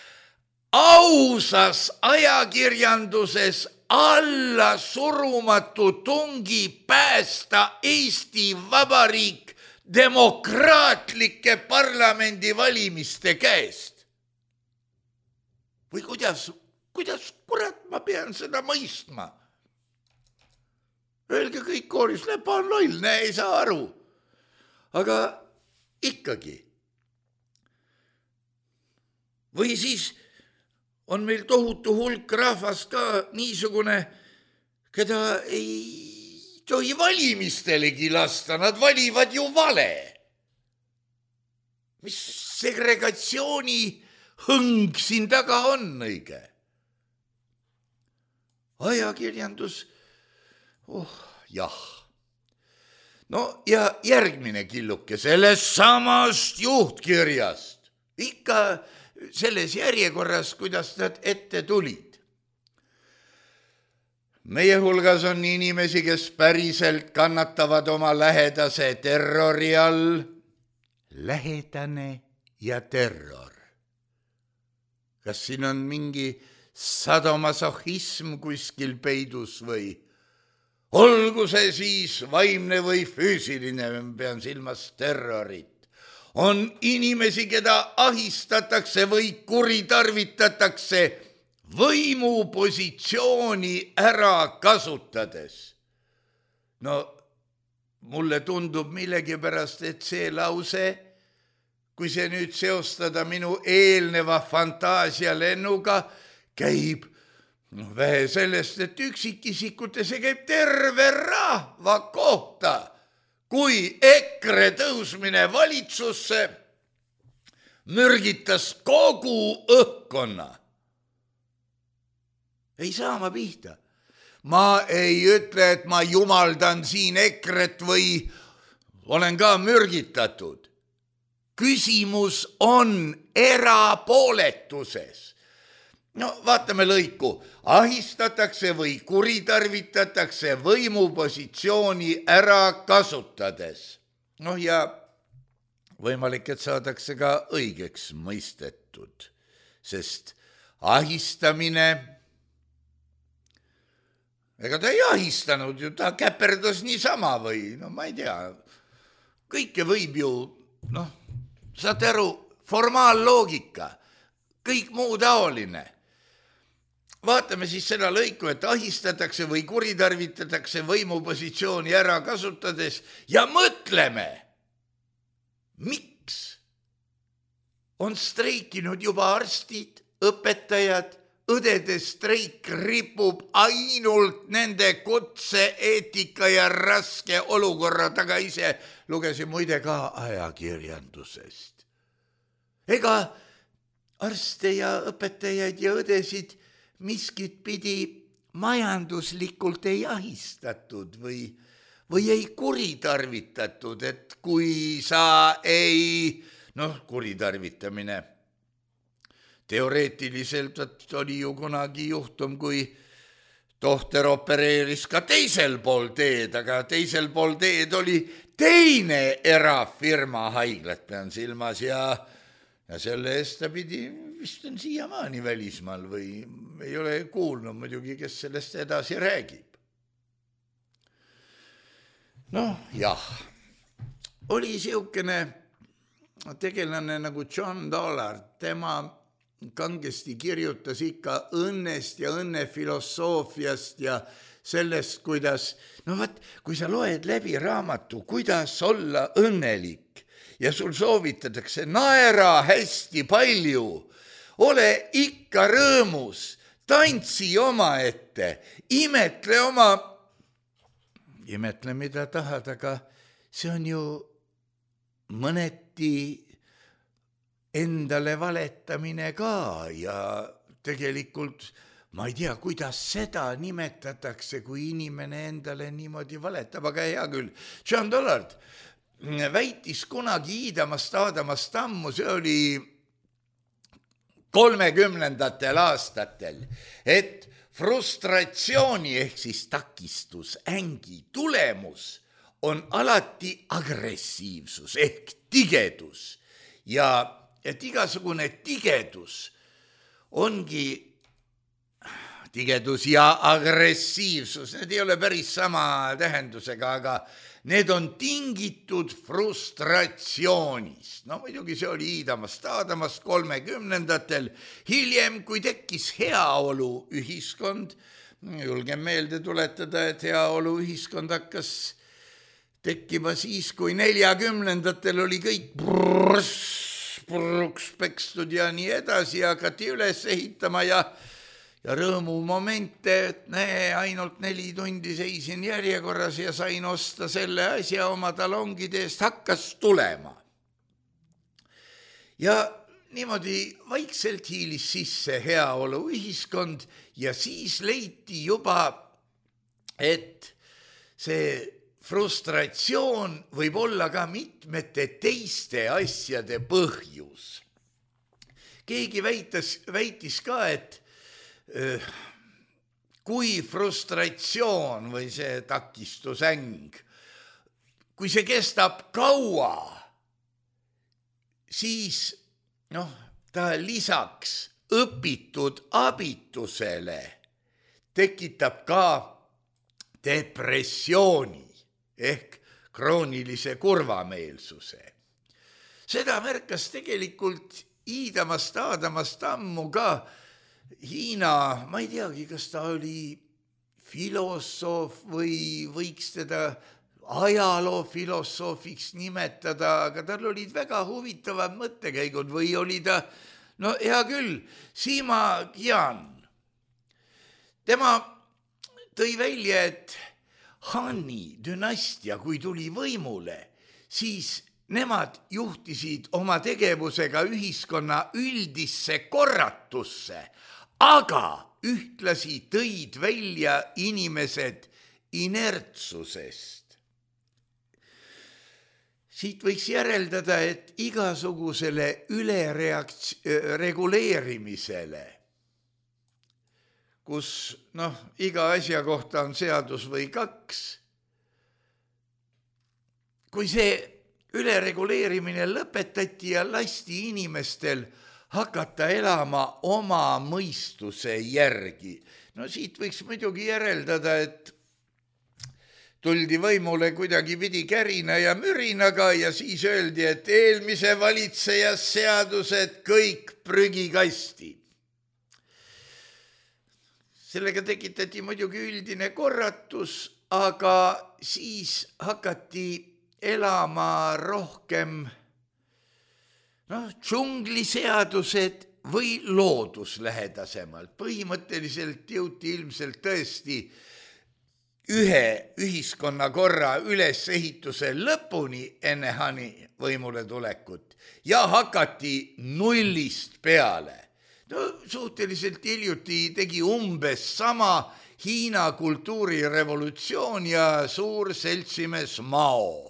ausas ajakirjanduses alla surumatu tungi päästa Eesti Vabariik demokraatlike parlamendivalimiste käest? Või kuidas kurat ma pean seda mõistma? Öelge kõik kooris, Lepa on loll, ei saa aru. Aga ikkagi. Või siis on meil tohutu hulk rahvas ka niisugune, keda ei tohi valimistelegi lasta, nad valivad ju vale. Mis segregatsiooni hõng siin taga on õige? Ajakirjandus, jah. No ja järgmine killuke sellest samast juhtkirjast, ikka selles järjekorras, kuidas nad ette tulid. Meie hulgas on inimesi, kes päriselt kannatavad oma lähedase terrori all. Lähedane ja terror. Kas siin on mingi sadomasohhism kuskil peidus või? Olgu see siis vaimne või füüsiline, pean silmas terrorit. On inimesi, keda ahistatakse või kuritarvitatakse võimupositsiooni ära kasutades. No mulle tundub millegipärast, et see lause, kui see nüüd seostada minu eelneva fantaasialennuga, käib vähe sellest, et üksikisikute, see käib terve rahva kohta. Kui EKRE tõusmine valitsusse mürgitas kogu õhkkonna. Ei saa ma pihta. Ma ei ütle, et ma jumaldan siin EKRE-t või olen ka mürgitatud. Küsimus on erapooletuses. No vaatame lõiku. Ahistatakse või kuritarvitatakse võimupositsiooni ära kasutades. Noh ja võimalik, et saadakse ka õigeks mõistetud, sest ahistamine, ega ta ei ahistanud ju, ta käperdas niisama või, no ma ei tea, kõike võib ju, saate aru, formaalloogika, kõik muu taoline. Vaatame siis seda lõiku, et ahistatakse või kuritarvitatakse võimupositsiooni ära kasutades ja mõtleme, miks on streikinud juba arstid, õpetajad, õdede streik ripub ainult nende kutse-eetika ja raske olukorra taga. Ise lugesin muide ka ajakirjandusest. Ega arste ja õpetajaid ja õdesid miskit pidi majanduslikult ei ahistatud või ei kuritarvitatud, et kui sa ei, kuritarvitamine. Teoreetiliselt oli ju kunagi juhtum, kui tohter opereeris ka teisel pool teed, aga teisel pool teed oli teine erafirma haiglat, pean silmas, ja selle eest ta pidi, vist on siiamaani välismaal või ei ole kuulnud muidugi, kes sellest edasi räägib. Jah, oli siukene tegelane nagu John Dollard, tema kangesti kirjutas ikka õnnest ja õnnefilosoofiast ja sellest, kuidas, kui sa loed läbi raamatu, kuidas olla õnnelik ja sul soovitatakse naera hästi palju, ole ikka rõõmus, tantsi omaette, imetle mida tahad, aga see on ju mõneti endale valetamine ka ja tegelikult ma ei tea, kuidas seda nimetatakse, kui inimene endale niimoodi valetab, aga hea küll. John Dollard väitis kunagi Iidamast Aadamast ammu, see oli 30. aastatel, et frustratsiooni ehk siis takistus, ängi tulemus on alati agressiivsus ehk tigedus ja et igasugune tigedus ongi tigedus ja agressiivsus, need ei ole päris sama tähendusega, aga need on tingitud frustratsioonist. No muidugi see oli Iidamast Aadamast 30. Hiljem, kui tekkis heaoluühiskond, julgen meelde tuletada, et heaoluühiskond hakkas tekkima siis, kui 40. oli kõik puruks pekstud ja nii edasi ja hakati üles ehitama ja rõõmumomente, et ainult 4 tundi seisin järjekorras ja sain osta selle asja oma talongide eest, hakkas tulema. Ja niimoodi vaikselt hiilis sisse heaoluühiskond ja siis leiti juba, et see frustratsioon võib olla ka mitmete teiste asjade põhjus. Keegi väitis ka, et kui frustratsioon või see takistusäng, kui see kestab kaua, siis ta lisaks õpitud abitusele tekitab ka depressiooni ehk kroonilise kurvameelsuse. Seda märkas tegelikult Iidamast Aadamast ammu ka Hiina, ma ei teagi, kas ta oli filosoof või võiks teda ajaloofilosoofiks nimetada, aga tal olid väga huvitavad mõttekäigud või oli ta, no hea küll, Sima Qian. Tema tõi välja, et Han'i dünastia, kui tuli võimule, siis nemad juhtisid oma tegevusega ühiskonna üldisse korratusse, aga ühtlasi tõid välja inimesed inertsusest. Siit võiks järeldada, et igasugusele ülereguleerimisele, kus iga asja kohta on seadus või 2, kui see ülereguleerimine lõpetati ja lasti inimestel hakata elama oma mõistuse järgi. No siit võiks muidugi järeldada, et tuldi võimule kuidagi pidi kärina ja mürinaga ja siis öeldi, et eelmise valitseja seadused kõik prügikasti. Sellega tekitati muidugi üldine korratus, aga siis hakati elama rohkem džungliseadused või looduslähedasemalt. Põhimõtteliselt jõuti ilmselt tõesti ühe ühiskonnakorra ülesehituse lõpuni enne Han'i võimule tulekut ja hakati nullist peale. Suhteliselt hiljuti tegi umbes sama Hiina kultuurirevolutsioon ja suur seltsimees Mao.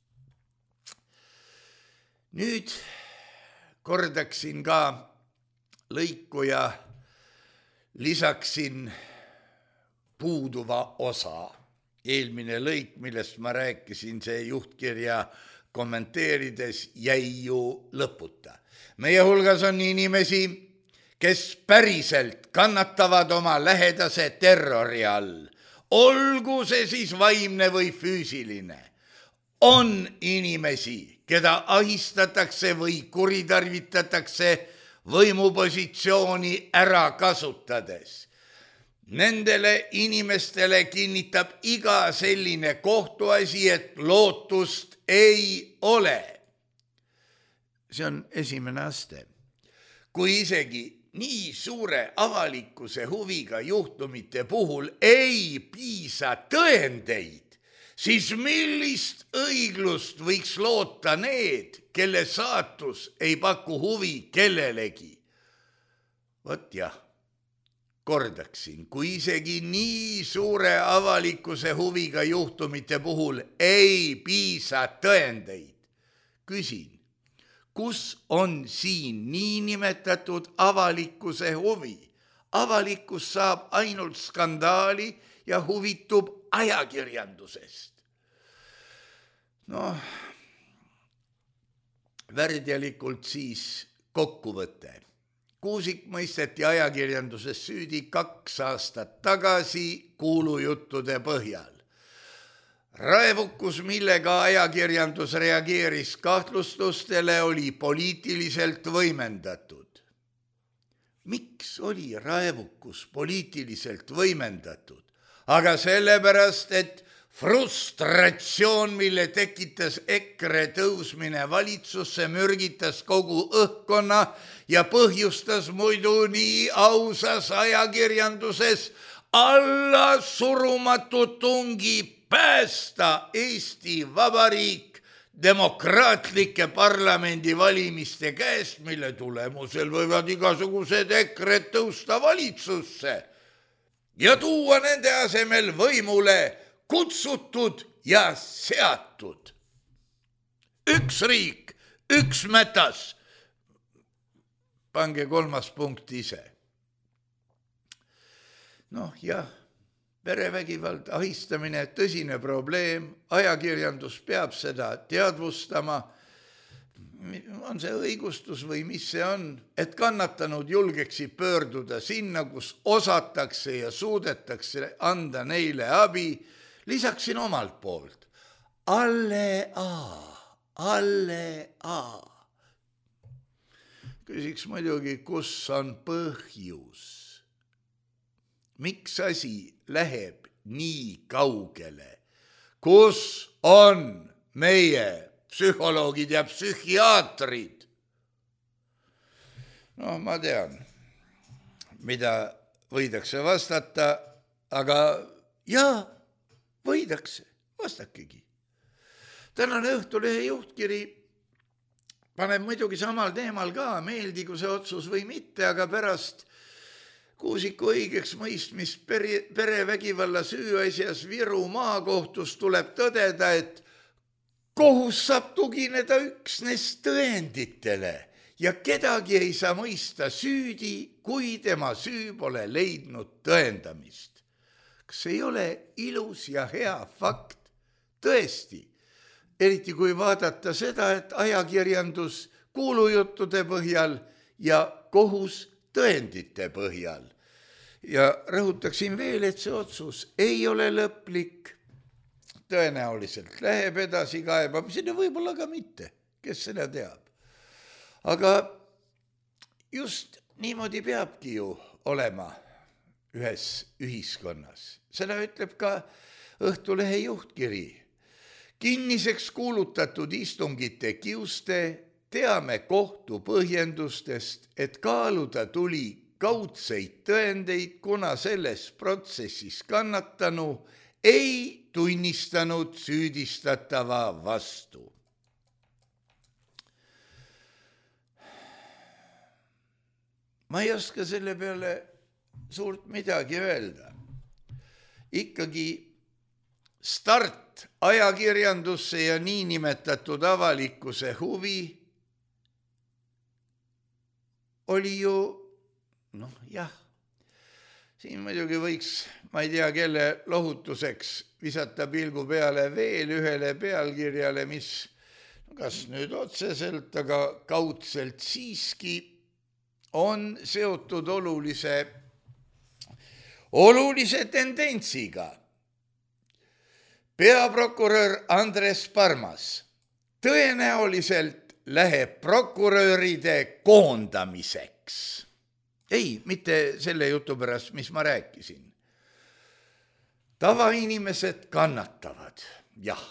Nüüd kordaksin ka lõiku ja lisaksin puuduva osa. Eelmine lõik, millest ma rääkisin, see juhtkirja kommenteerides jäi ju lõputa. Meie hulgas on inimesi, kes päriselt kannatavad oma lähedase terrori all, olgu see siis vaimne või füüsiline. On inimesi, keda ahistatakse või kuritarvitatakse võimupositsiooni ära kasutades. Nendele inimestele kinnitab iga selline kohtuasi, et lootust ei ole. See on esimene aste. Kui isegi nii suure avalikkuse huviga juhtumite puhul ei piisa tõendeid, siis millist õiglust võiks loota need, kelle saatus ei paku huvi kellelegi? Vot jah, kordaksin, kui isegi nii suure avalikkuse huviga juhtumite puhul ei piisa tõendeid, küsin, kus on siin niinimetatud avalikkuse huvi? Avalikkus saab ainult skandaali ja huvitub ajakirjandusest. Värdjalikult siis kokkuvõte. Kuusik mõisteti ajakirjanduses süüdi 2 aastat tagasi kuulujuttude põhjal. Raevukus, millega ajakirjandus reageeris kahtlustustele, oli poliitiliselt võimendatud. Miks oli raevukus poliitiliselt võimendatud? Aga sellepärast, et frustratsioon, mille tekitas EKRE tõusmine valitsusse, mürgitas kogu õhkkonna ja põhjustas muidu nii ausas ajakirjanduses alla surumatu tungi päästa Eesti Vabariik demokraatlike parlamendivalimiste käest, mille tulemusel võivad igasugused EKRE tõusta valitsusse ja tuua nende asemel võimule kutsutud ja seatud. Üks riik, üks mätas. Pange 3. punkt ise. Jah, perevägivald, ahistamine, tõsine probleem, ajakirjandus peab seda teadvustama. On see õigustus või mis see on, et kannatanud julgeksid pöörduda sinna, kus osatakse ja suudetakse anda neile abi. Lisaksin omalt poolt. Alle A. Küsiks muidugi, kus on põhjus? Miks asi läheb nii kaugele? Kus on meie psühholoogid ja psühhiaatrid? Ma tean, mida võidakse vastata, aga võidakse, vastakegi. Tänane Õhtulehe juhtkiri paneb muidugi samal teemal ka, meeldigu see otsus või mitte, aga pärast Kuusiku õigeks mõistmist perevägivalla süüasjas Viru maakohtus tuleb tõdeda, et kohus saab tugineda üksnes tõenditele ja kedagi ei saa mõista süüdi, kui tema süü pole leidnud tõendamist. Kas ei ole ilus ja hea fakt? Tõesti, eriti kui vaadata seda, et ajakirjandus kuulujuttude põhjal ja kohus tõendite põhjal. Ja rõhutaksin veel, et see otsus ei ole lõplik. Tõenäoliselt läheb edasi kaebamiseni, võib-olla ka mitte, kes seda teab. Aga just niimoodi peabki ju olema ühes ühiskonnas. Seda ütleb ka Õhtulehe juhtkiri. Kinniseks kuulutatud istungite kiuste teame kohtu põhjendustest, et kaaluda tuli kaudseid tõendeid, kuna selles protsessis kannatanu ei tunnistanud süüdistatava vastu. Ma ei oska selle peale suurt midagi öelda. Ikkagi start ajakirjandusse ja niinimetatud avalikkuse huvi oli ju, siin muidugi võiks, ma ei tea, kelle lohutuseks visata pilgu peale veel ühele pealkirjale, mis kas nüüd otseselt, aga kaudselt siiski on seotud olulise tendentsiga. Peaprokurör Andres Parmas tõenäoliselt läheb prokuröride koondamiseks. Ei, mitte selle jutu pärast, mis ma rääkisin. Tavainimesed kannatavad, jah.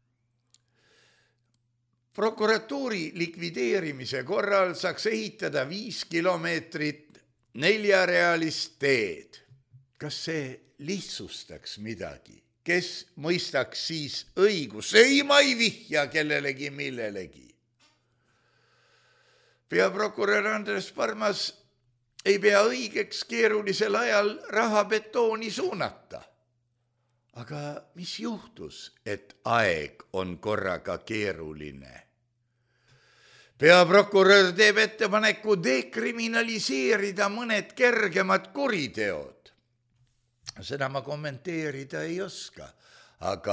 Prokuratuuri likvideerimise korral saaks ehitada 5 kilomeetrit 4-realist teed. Kas see lihtsustaks midagi? Kes mõistaks siis õigus? Ei, ma ei vihja kellelegi millelegi. Peaprokurör Andres Parmas ei pea õigeks keerulisel ajal raha betooni suunata. Aga mis juhtus, et aeg on korraga keeruline? Peaprokurör teeb ettepaneku dekriminaliseerida mõned kergemad kuriteod. Seda ma kommenteerida ei oska, aga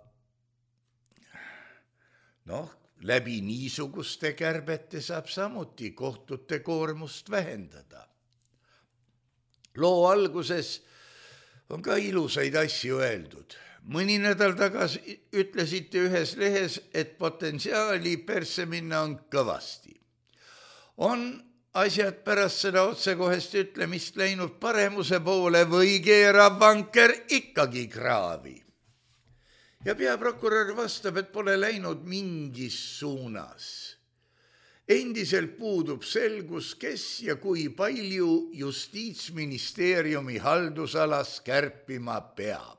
läbi niisuguste kärbete saab samuti kohtute koormust vähendada. Loo alguses on ka ilusaid asju öeldud. Mõni nädal tagasi ütlesite ühes lehes, et potentsiaali persse minna on kõvasti. On asjad pärast seda otsekohest ütlemist läinud paremuse poole või keerab vanker ikkagi kraavi. Ja peaprokurör vastab, et pole läinud mingis suunas. Endiselt puudub selgus, kes ja kui palju Justiitsministeeriumi haldusalas kärpima peab.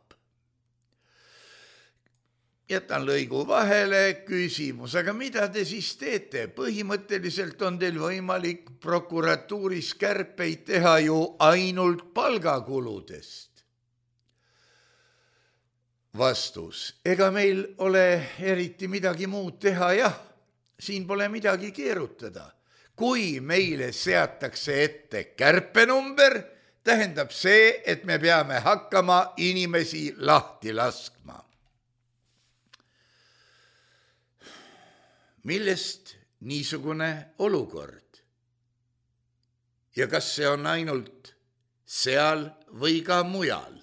Jätan lõigu vahele, küsimus, aga mida te siis teete? Põhimõtteliselt on teil võimalik prokuratuuris kärpeid teha ju ainult palgakuludest. Vastus, ega meil ole eriti midagi muud teha, jah, siin pole midagi keerutada. Kui meile seatakse ette kärpenumber, tähendab see, et me peame hakkama inimesi lahti laskma. Millest niisugune olukord? Ja kas see on ainult seal või ka mujal?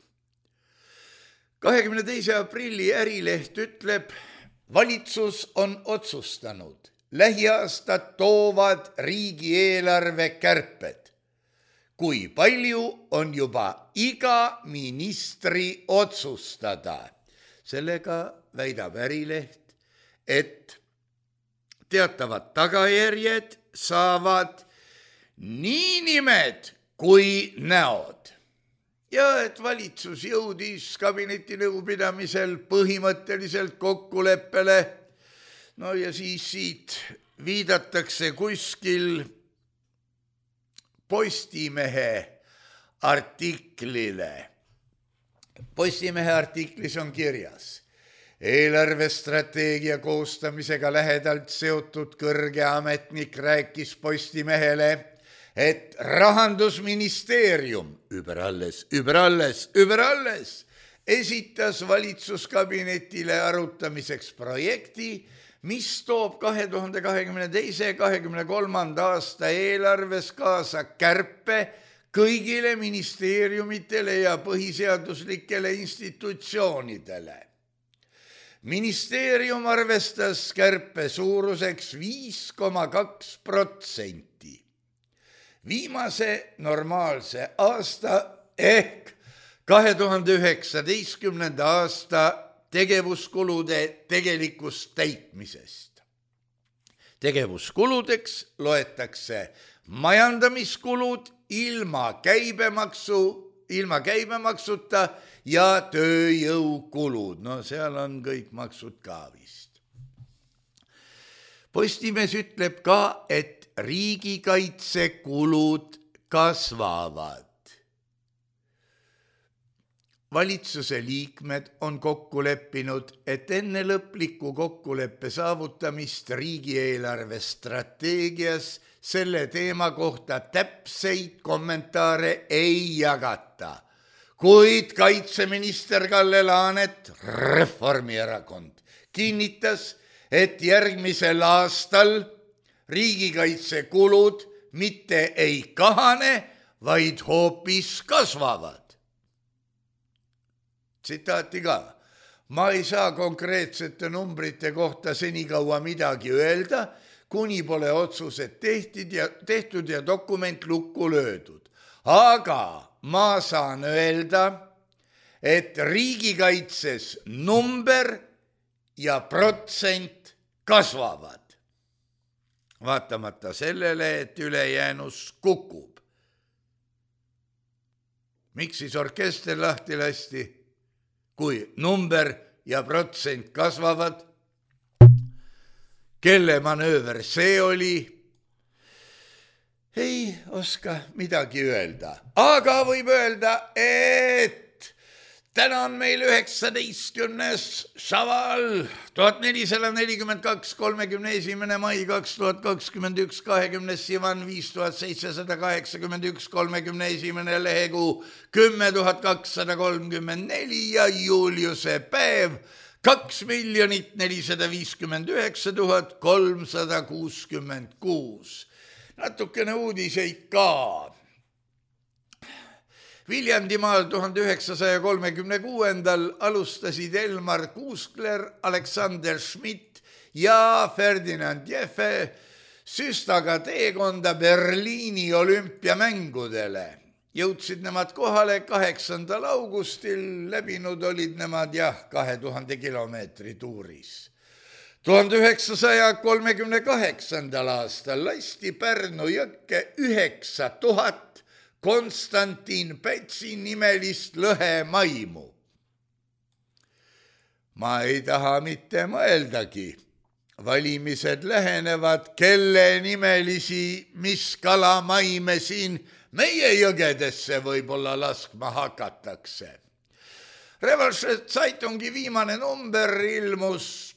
22. aprilli Ärileht ütleb, valitsus on otsustanud, lähiaastad toovad riigieelarve kärped. Kui palju on juba iga ministri otsustada? Sellega väidab Ärileht, et teatavad tagajärjed saavad nii nimed kui näod. Ja et valitsus jõudis kabinetinõupidamisel põhimõtteliselt kokkuleppele, ja siis siit viidatakse kuskil Postimehe artiklile. Postimehe artiklis on kirjas, eelarvestrateegia koostamisega lähedalt seotud kõrge ametnik rääkis Postimehele, et Rahandusministeerium überalles esitas valitsuskabinetile arutamiseks projekti, mis toob 2022-2023 aasta eelarves kaasa kärpe kõigile ministeeriumitele ja põhiseaduslikele institutsioonidele. Ministeerium arvestas kärpe suuruseks 5,2%. Viimase normaalse aasta ehk 2019. aasta tegevuskulude tegelikust täitmisest. Tegevuskuludeks loetakse majandamiskulud ilma käibemaksuta ja tööjõukulud. Seal on kõik maksud ka vist. Postimees ütleb ka, et riigikaitsekulud kasvavad. Valitsuse liikmed on kokku leppinud, et enne lõpliku kokkuleppe saavutamist riigieelarve strateegias selle teema kohta täpseid kommentaare ei jagata. Kuid kaitseminister Kalle Laanet, Reformierakond, kinnitas, et järgmisel aastal riigikaitsekulud mitte ei kahane, vaid hoopis kasvavad. Tsitaati ka. Ma ei saa konkreetsete numbrite kohta senikaua midagi öelda, kuni pole otsused tehtud ja dokument lukku löödud. Aga ma saan öelda, et riigikaitses number ja protsent kasvavad. Vaatamata sellele, et ülejäänus kukub. Miks siis orkester lahti lasti, kui number ja protsent kasvavad? Kelle manööver see oli? ei oska midagi öelda, aga võib öelda, et täna on meil 19. Šaval 1442, 31. mai 2021, 20. Sivan 5781, 31. lehekuu 10,234 ja Juliuse päev 2,059,366. Natukene uudiseid ka. Viljandimaal 1936. alustasid Elmar Kuuskler, Alexander Schmidt ja Ferdinand Jeffe süstaga teekonda Berliini olümpiamängudele. Jõudsid nemad kohale 8. augustil, läbinud olid nemad 2000 kilomeetri tuuris. 1938. aastal lasti Pärnu jõkke 9000 Konstantin Pätsi nimelist lõhemaimu. Ma ei taha mitte mõeldagi. Valimised lähenevad, kelle nimelisi mis kalamaime siin meie jõgedesse võib-olla laskma hakatakse. Revalše Zeitungi viimane number ilmus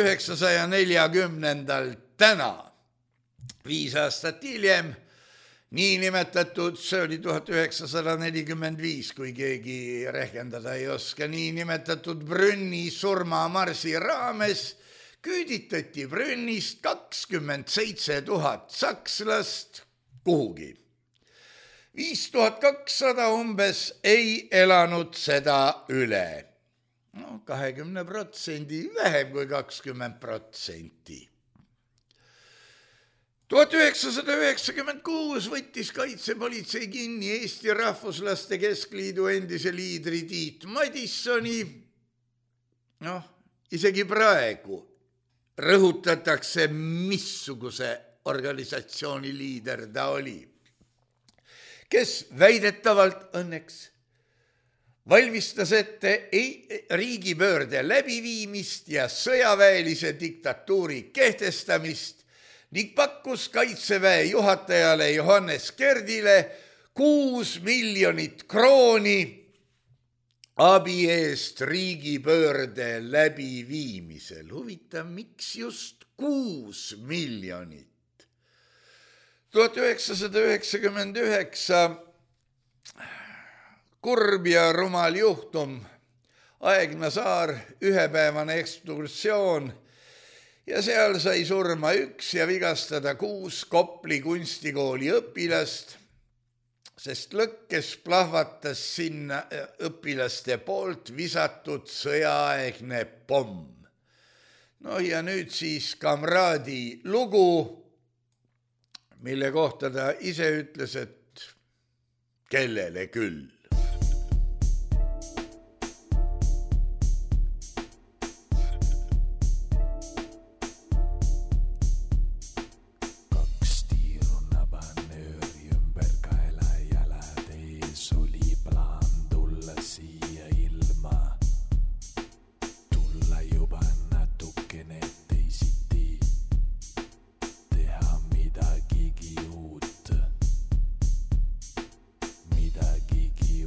1940. täna. 5 aastat hiljem niinimetatud, see oli 1945, kui keegi rehkendada ei oska, niinimetatud Brünni surmamarsi raames küüditati Brünnist 27 000 sakslast kuhugi. 5200 umbes ei elanud seda üle. 20%, vähem kui 20%. 1996 võttis kaitsepolitsei kinni Eesti Rahvuslaste Keskliidu endise liidri Tiit Madissoni. Isegi praegu rõhutatakse, missuguse organisatsiooni liider ta oli, kes väidetavalt õnneks valmistas ette riigipöörde läbiviimist ja sõjaväelise diktatuuri kehtestamist ning pakkus Kaitseväe juhatajale Johannes Kerdile 6 miljonit krooni abi eest riigipöörde läbiviimisel. Huvitav, miks just 6 miljonit? 1999 kurb ja rumal juhtum. Aegna saar, ühepäevane ekskursioon ja seal sai surma 1 ja vigastada 6 Kopli kunstikooli õpilast, sest lõkkes plahvatas sinna õpilaste poolt visatud sõjaaegne pomm. Ja nüüd siis kamraadi lugu, mille kohta ta ise ütles, et kellele küll. Midagigi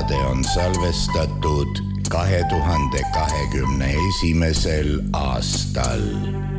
saade on salvestatud 2021. aastal.